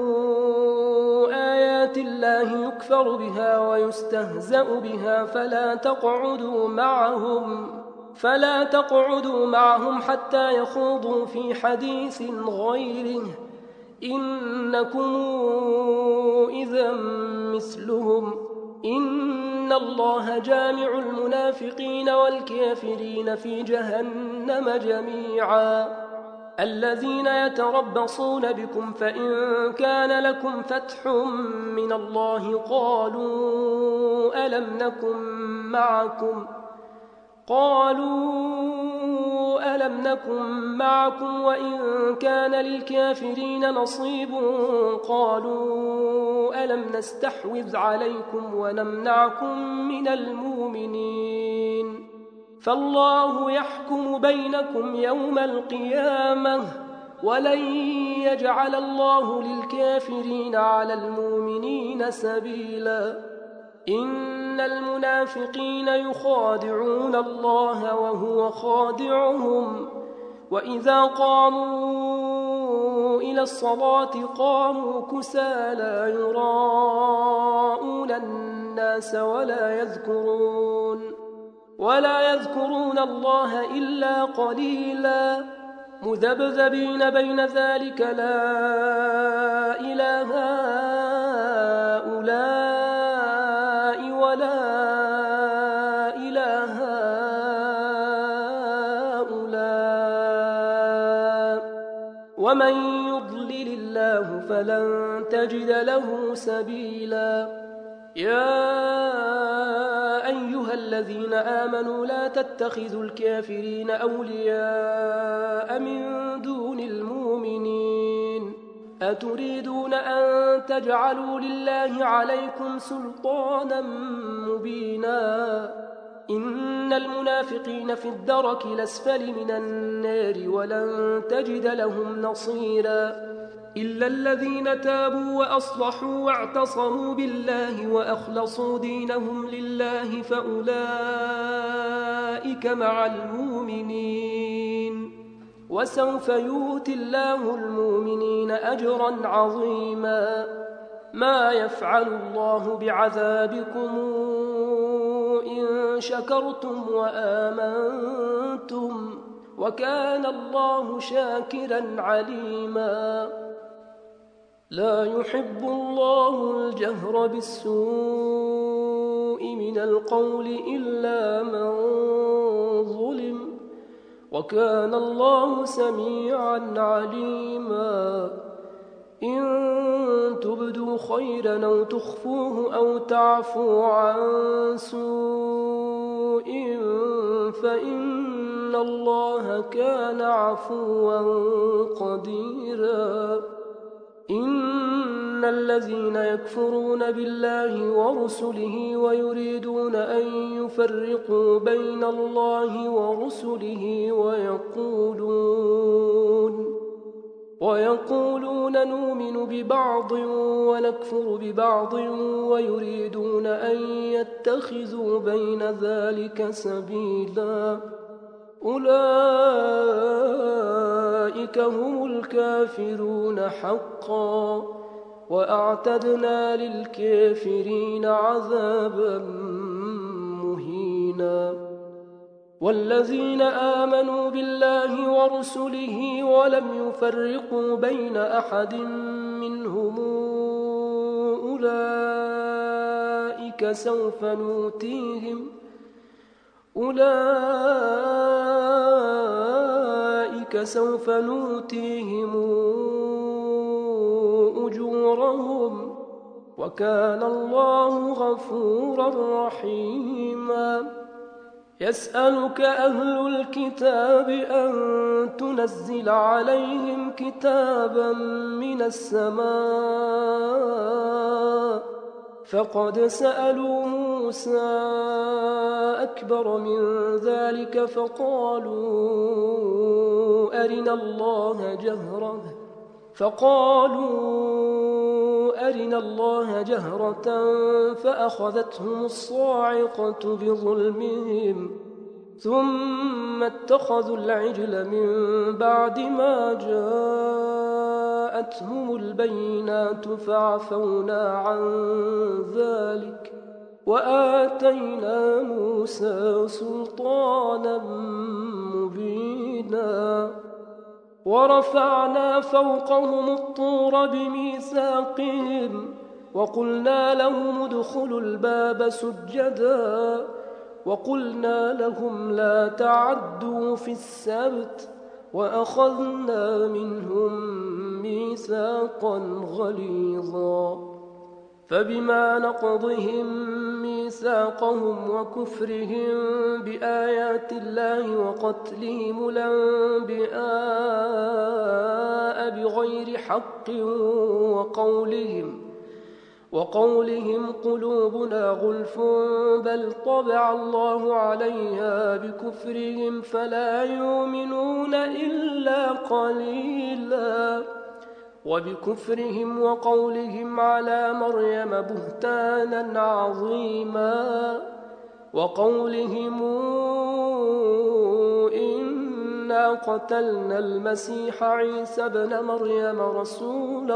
آيات الله يكفر بها ويستهزأ بها فلا تقعدوا معهم فلا تقعدوا معهم حتى يخوضوا في حديث غيره إنكم إذا مثلهم إن الله جامع المنافقين والكافرين في جهنم جميعا. الذين يتربصون بكم فإن كان لكم فتح من الله قالوا ألم نكن معكم قالوا ألم ألم نكن معكم وإن كان للكافرين نصيب قالوا ألم نستحوذ عليكم ونمنعكم من المؤمنين فالله يحكم بينكم يوم القيامة ولن يجعل الله للكافرين على المؤمنين سبيلا إن المنافقين يخادعون الله وهو خادعهم وإذا قاموا إلى الصلاة قاموا كسالى يراءون الناس ولا يذكرون ولا يذكرون الله إلا قليلا مذبذبين بين ذلك لا إله هؤلاء ولا إله هؤلاء ومن يضلل الله فلن تجد له سبيلا يا أيها الذين آمنوا لا تتخذوا الكافرين أولياء من دون المؤمنين أتريدون أن تجعلوا لله عليكم سلطانا مبينا إن المنافقين في الدرك الأسفل من النار ولن تجد لهم نصيرا إلا الذين تابوا وأصلحوا واعتصموا بالله وأخلصوا دينهم لله فأولئك مع المؤمنين وسوف يؤتي الله المؤمنين أجرا عظيما ما يفعل الله بعذابكم إن شكرتم وآمنتم وكان الله شاكرا عليما لا يحب الله الجهر بالسوء من القول إلا من ظلم وكان الله سميعا عليما إن تبدوا خيرا أو تخفوه أو تعفوا عن سوء فإن الله كان عفوا قديرا إن الذين يكفرون بالله ورسله ويريدون أن يفرقوا بين الله ورسله ويقولون ويقولون نؤمن ببعض ونكفر ببعض ويريدون أن يتخذوا بين ذلك سبيلا أولئك هم الكافرون حقا وأعتدنا للكافرين عذابا مهينا والذين آمنوا بالله ورسله ولم يفرقوا بين أحد منهم أولئك سوف نؤتيهم أولئك سوف نؤتيهم أجورهم وكان الله غفورا رحيما يسألك أهل الكتاب أن تنزل عليهم كتابا من السماء فقد سألوا موسى أكبر من ذلك فقالوا أرنا الله جهرة فقالوا أرنا الله جهرة فأخذتهم الصاعقة بظلمهم ثم اتخذوا العجل من بعد ما جاءتهم البينات فعفونا عن ذلك وآتينا موسى سلطانا مبينا ورفعنا فوقهم الطور بميثاقهم وقلنا لهم ادخلوا الباب سجدا وقلنا لهم لا تعدوا في السبت وأخذنا منهم ميثاقا غليظا فبما نقضهم ميثاقهم وكفرهم بآيات الله وقتلهم الأنبياء بغير حق وقولهم وقولهم قلوبنا غلف بل طبع الله عليها بكفرهم فلا يؤمنون إلا قليلا وبكفرهم وقولهم على مريم بهتانا عظيما وقولهم إنا قتلنا المسيح عيسى ابن مريم رسول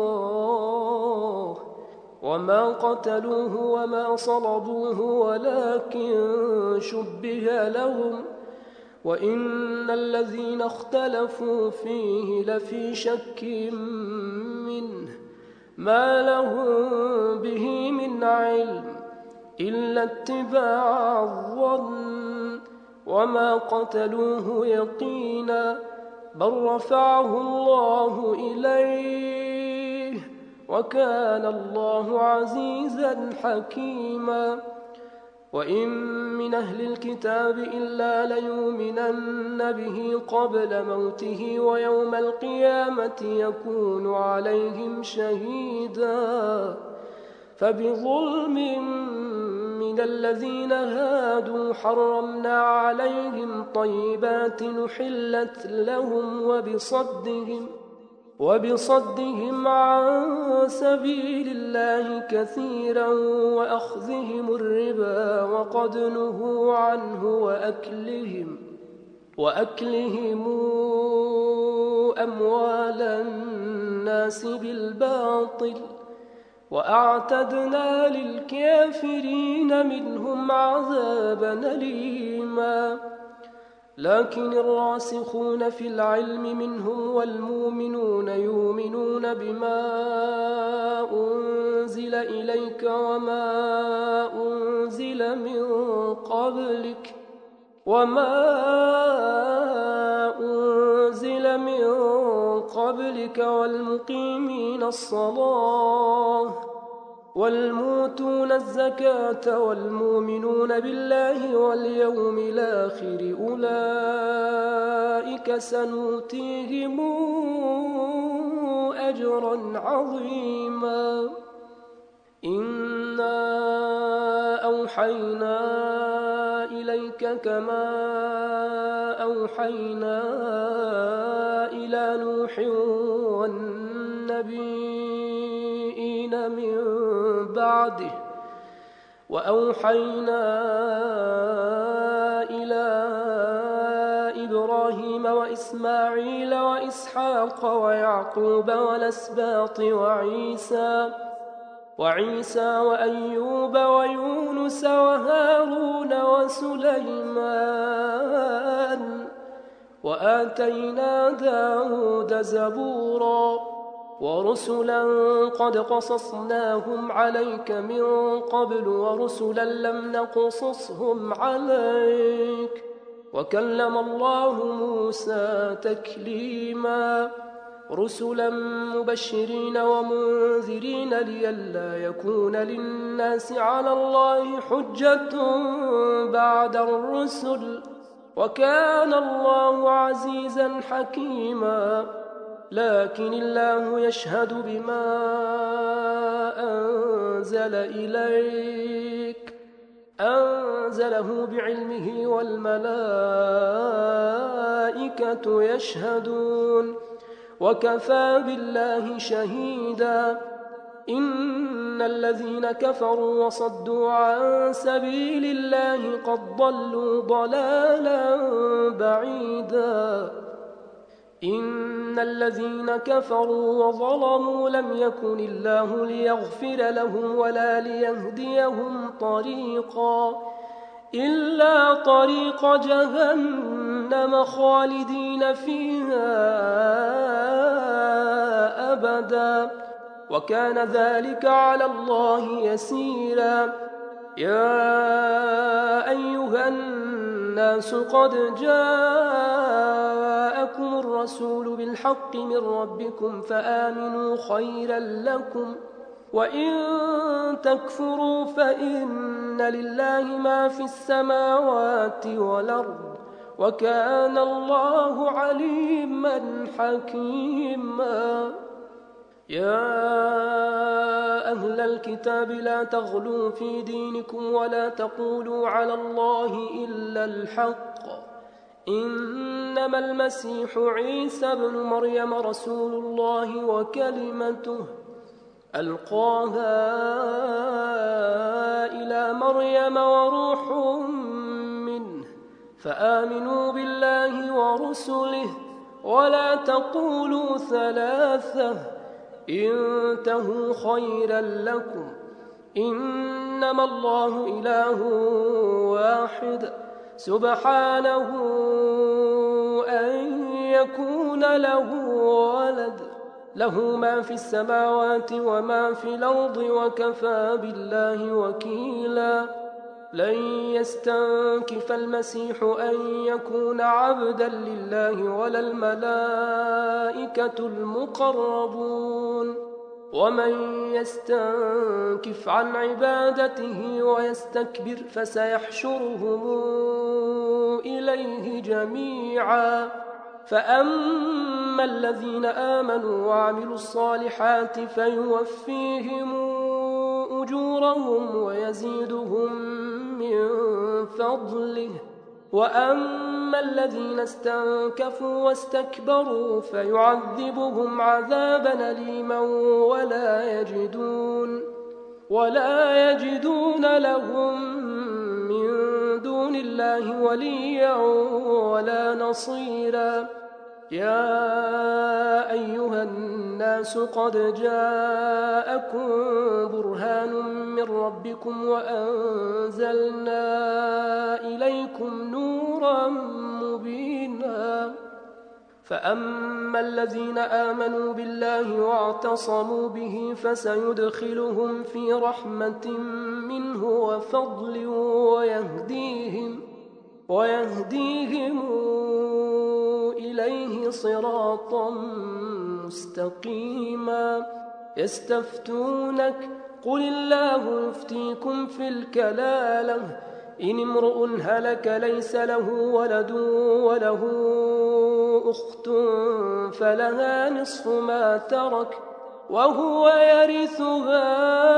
الله وما قتلوه وما صلبوه ولكن شبه لهم وإن الذين اختلفوا فيه لفي شك منه ما لهم به من علم إلا اتباع الظن وما قتلوه يقينا بل رفعه الله إليه وكان الله عزيزا حكيما وإن من أهل الكتاب إلا ليؤمنن به قبل موته ويوم القيامة يكون عليهم شهيدا فبظلم من الذين هادوا حرمنا عليهم طيبات نحلت لهم وبصدهم وبصدهم عن سبيل الله كثيرا وأخذهم الربا وقد نهوا عنه وأكلهم وأكلهم أموال الناس بالباطل وأعتدنا للكافرين منهم عذابا أليما لكن الراسخون في العلم منهم والمؤمنون يؤمنون بما أنزل إليك وما أنزل من قبلك وما أنزل من قبلك والمقيمين الصلاة والموتون الزكاة والمؤمنون بالله واليوم الآخر أولئك سنؤتيهم أجرا عظيما إنا أوحينا إليك كما أوحينا إلى نوح والنبيين من بعده وأوحينا إلى إبراهيم وإسماعيل وإسحاق ويعقوب والأسباط وعيسى وعيسى وأيوب ويونس وهارون وسليمان وآتينا داود زبورا ورسلا قد قصصناهم عليك من قبل ورسلا لم نقصصهم عليك وكلم الله موسى تكليما رسلا مبشرين ومنذرين لئلا يكون للناس على الله حجة بعد الرسل وكان الله عزيزا حكيما لكن الله يشهد بما أنزل إليك أنزله بعلمه والملائكة يشهدون وكفى بالله شهيدا إن الذين كفروا وصدوا عن سبيل الله قد ضلوا ضلالا بعيدا إن الذين كفروا وظلموا لم يكن الله ليغفر لهم ولا ليهديهم طريقا إلا طريق جهنم خالدين فيها أبدا وكان ذلك على الله يسيرا يا أيها الناس قد جاءكم الرسول بالحق من ربكم فآمنوا خيرا لكم وإن تكفروا فإن لله ما في السماوات والأرض وكان الله عليما حكيما. يا أهل الكتاب لا تغلوا في دينكم ولا تقولوا على الله إلا الحق، إنما المسيح عيسى بن مريم رسول الله وكلمته ألقاها إلى مريم وروح منه، فآمنوا بالله ورسله ولا تقولوا ثلاثة، انتهوا خيرا لكم، إنما الله إله واحد سبحانه أن يكون له ولد، له ما في السماوات وما في الأرض وكفى بالله وكيلا. لن يستنكف المسيح أن يكون عبدا لله ولا الملائكة المقربون، ومن يستنكف عن عبادته ويستكبر فسيحشرهم إليه جميعا. فأما الذين آمنوا وعملوا الصالحات فيوفيهم أجورهم ويزيدهم من فضله، وأما الذين استنكفوا واستكبروا فيعذبهم عذابا أليما ولا يجدون ولا يجدون لهم من دون الله وليا ولا نصيرا. يا أيها الناس قد جاءكم برهان من ربكم وأنزلنا إليكم نورا مبينا. فأما الذين آمنوا بالله واعتصموا به فسيدخلهم في رحمة منه وفضل ويهديهم ويهديهم إليه صراطا مستقيما. يستفتونك قل الله يفتيكم في الكلالة، إن امرؤ هلك ليس له ولد وله أخت فلها نصف ما ترك وهو يرثها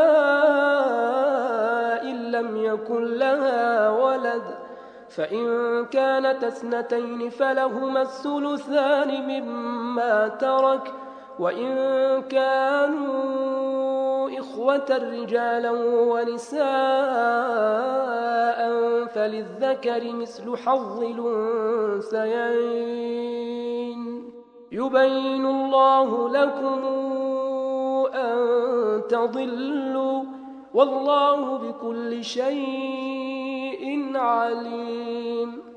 إن لم يكن لها ولد، فإن كانت اثنتين فلهما الثلثان مما ترك، وإن كانوا إخوة رجالا ونساء فللذكر مثل حظ الأنثيين. يبين الله لكم أن تضلوا والله بكل شيء عليم.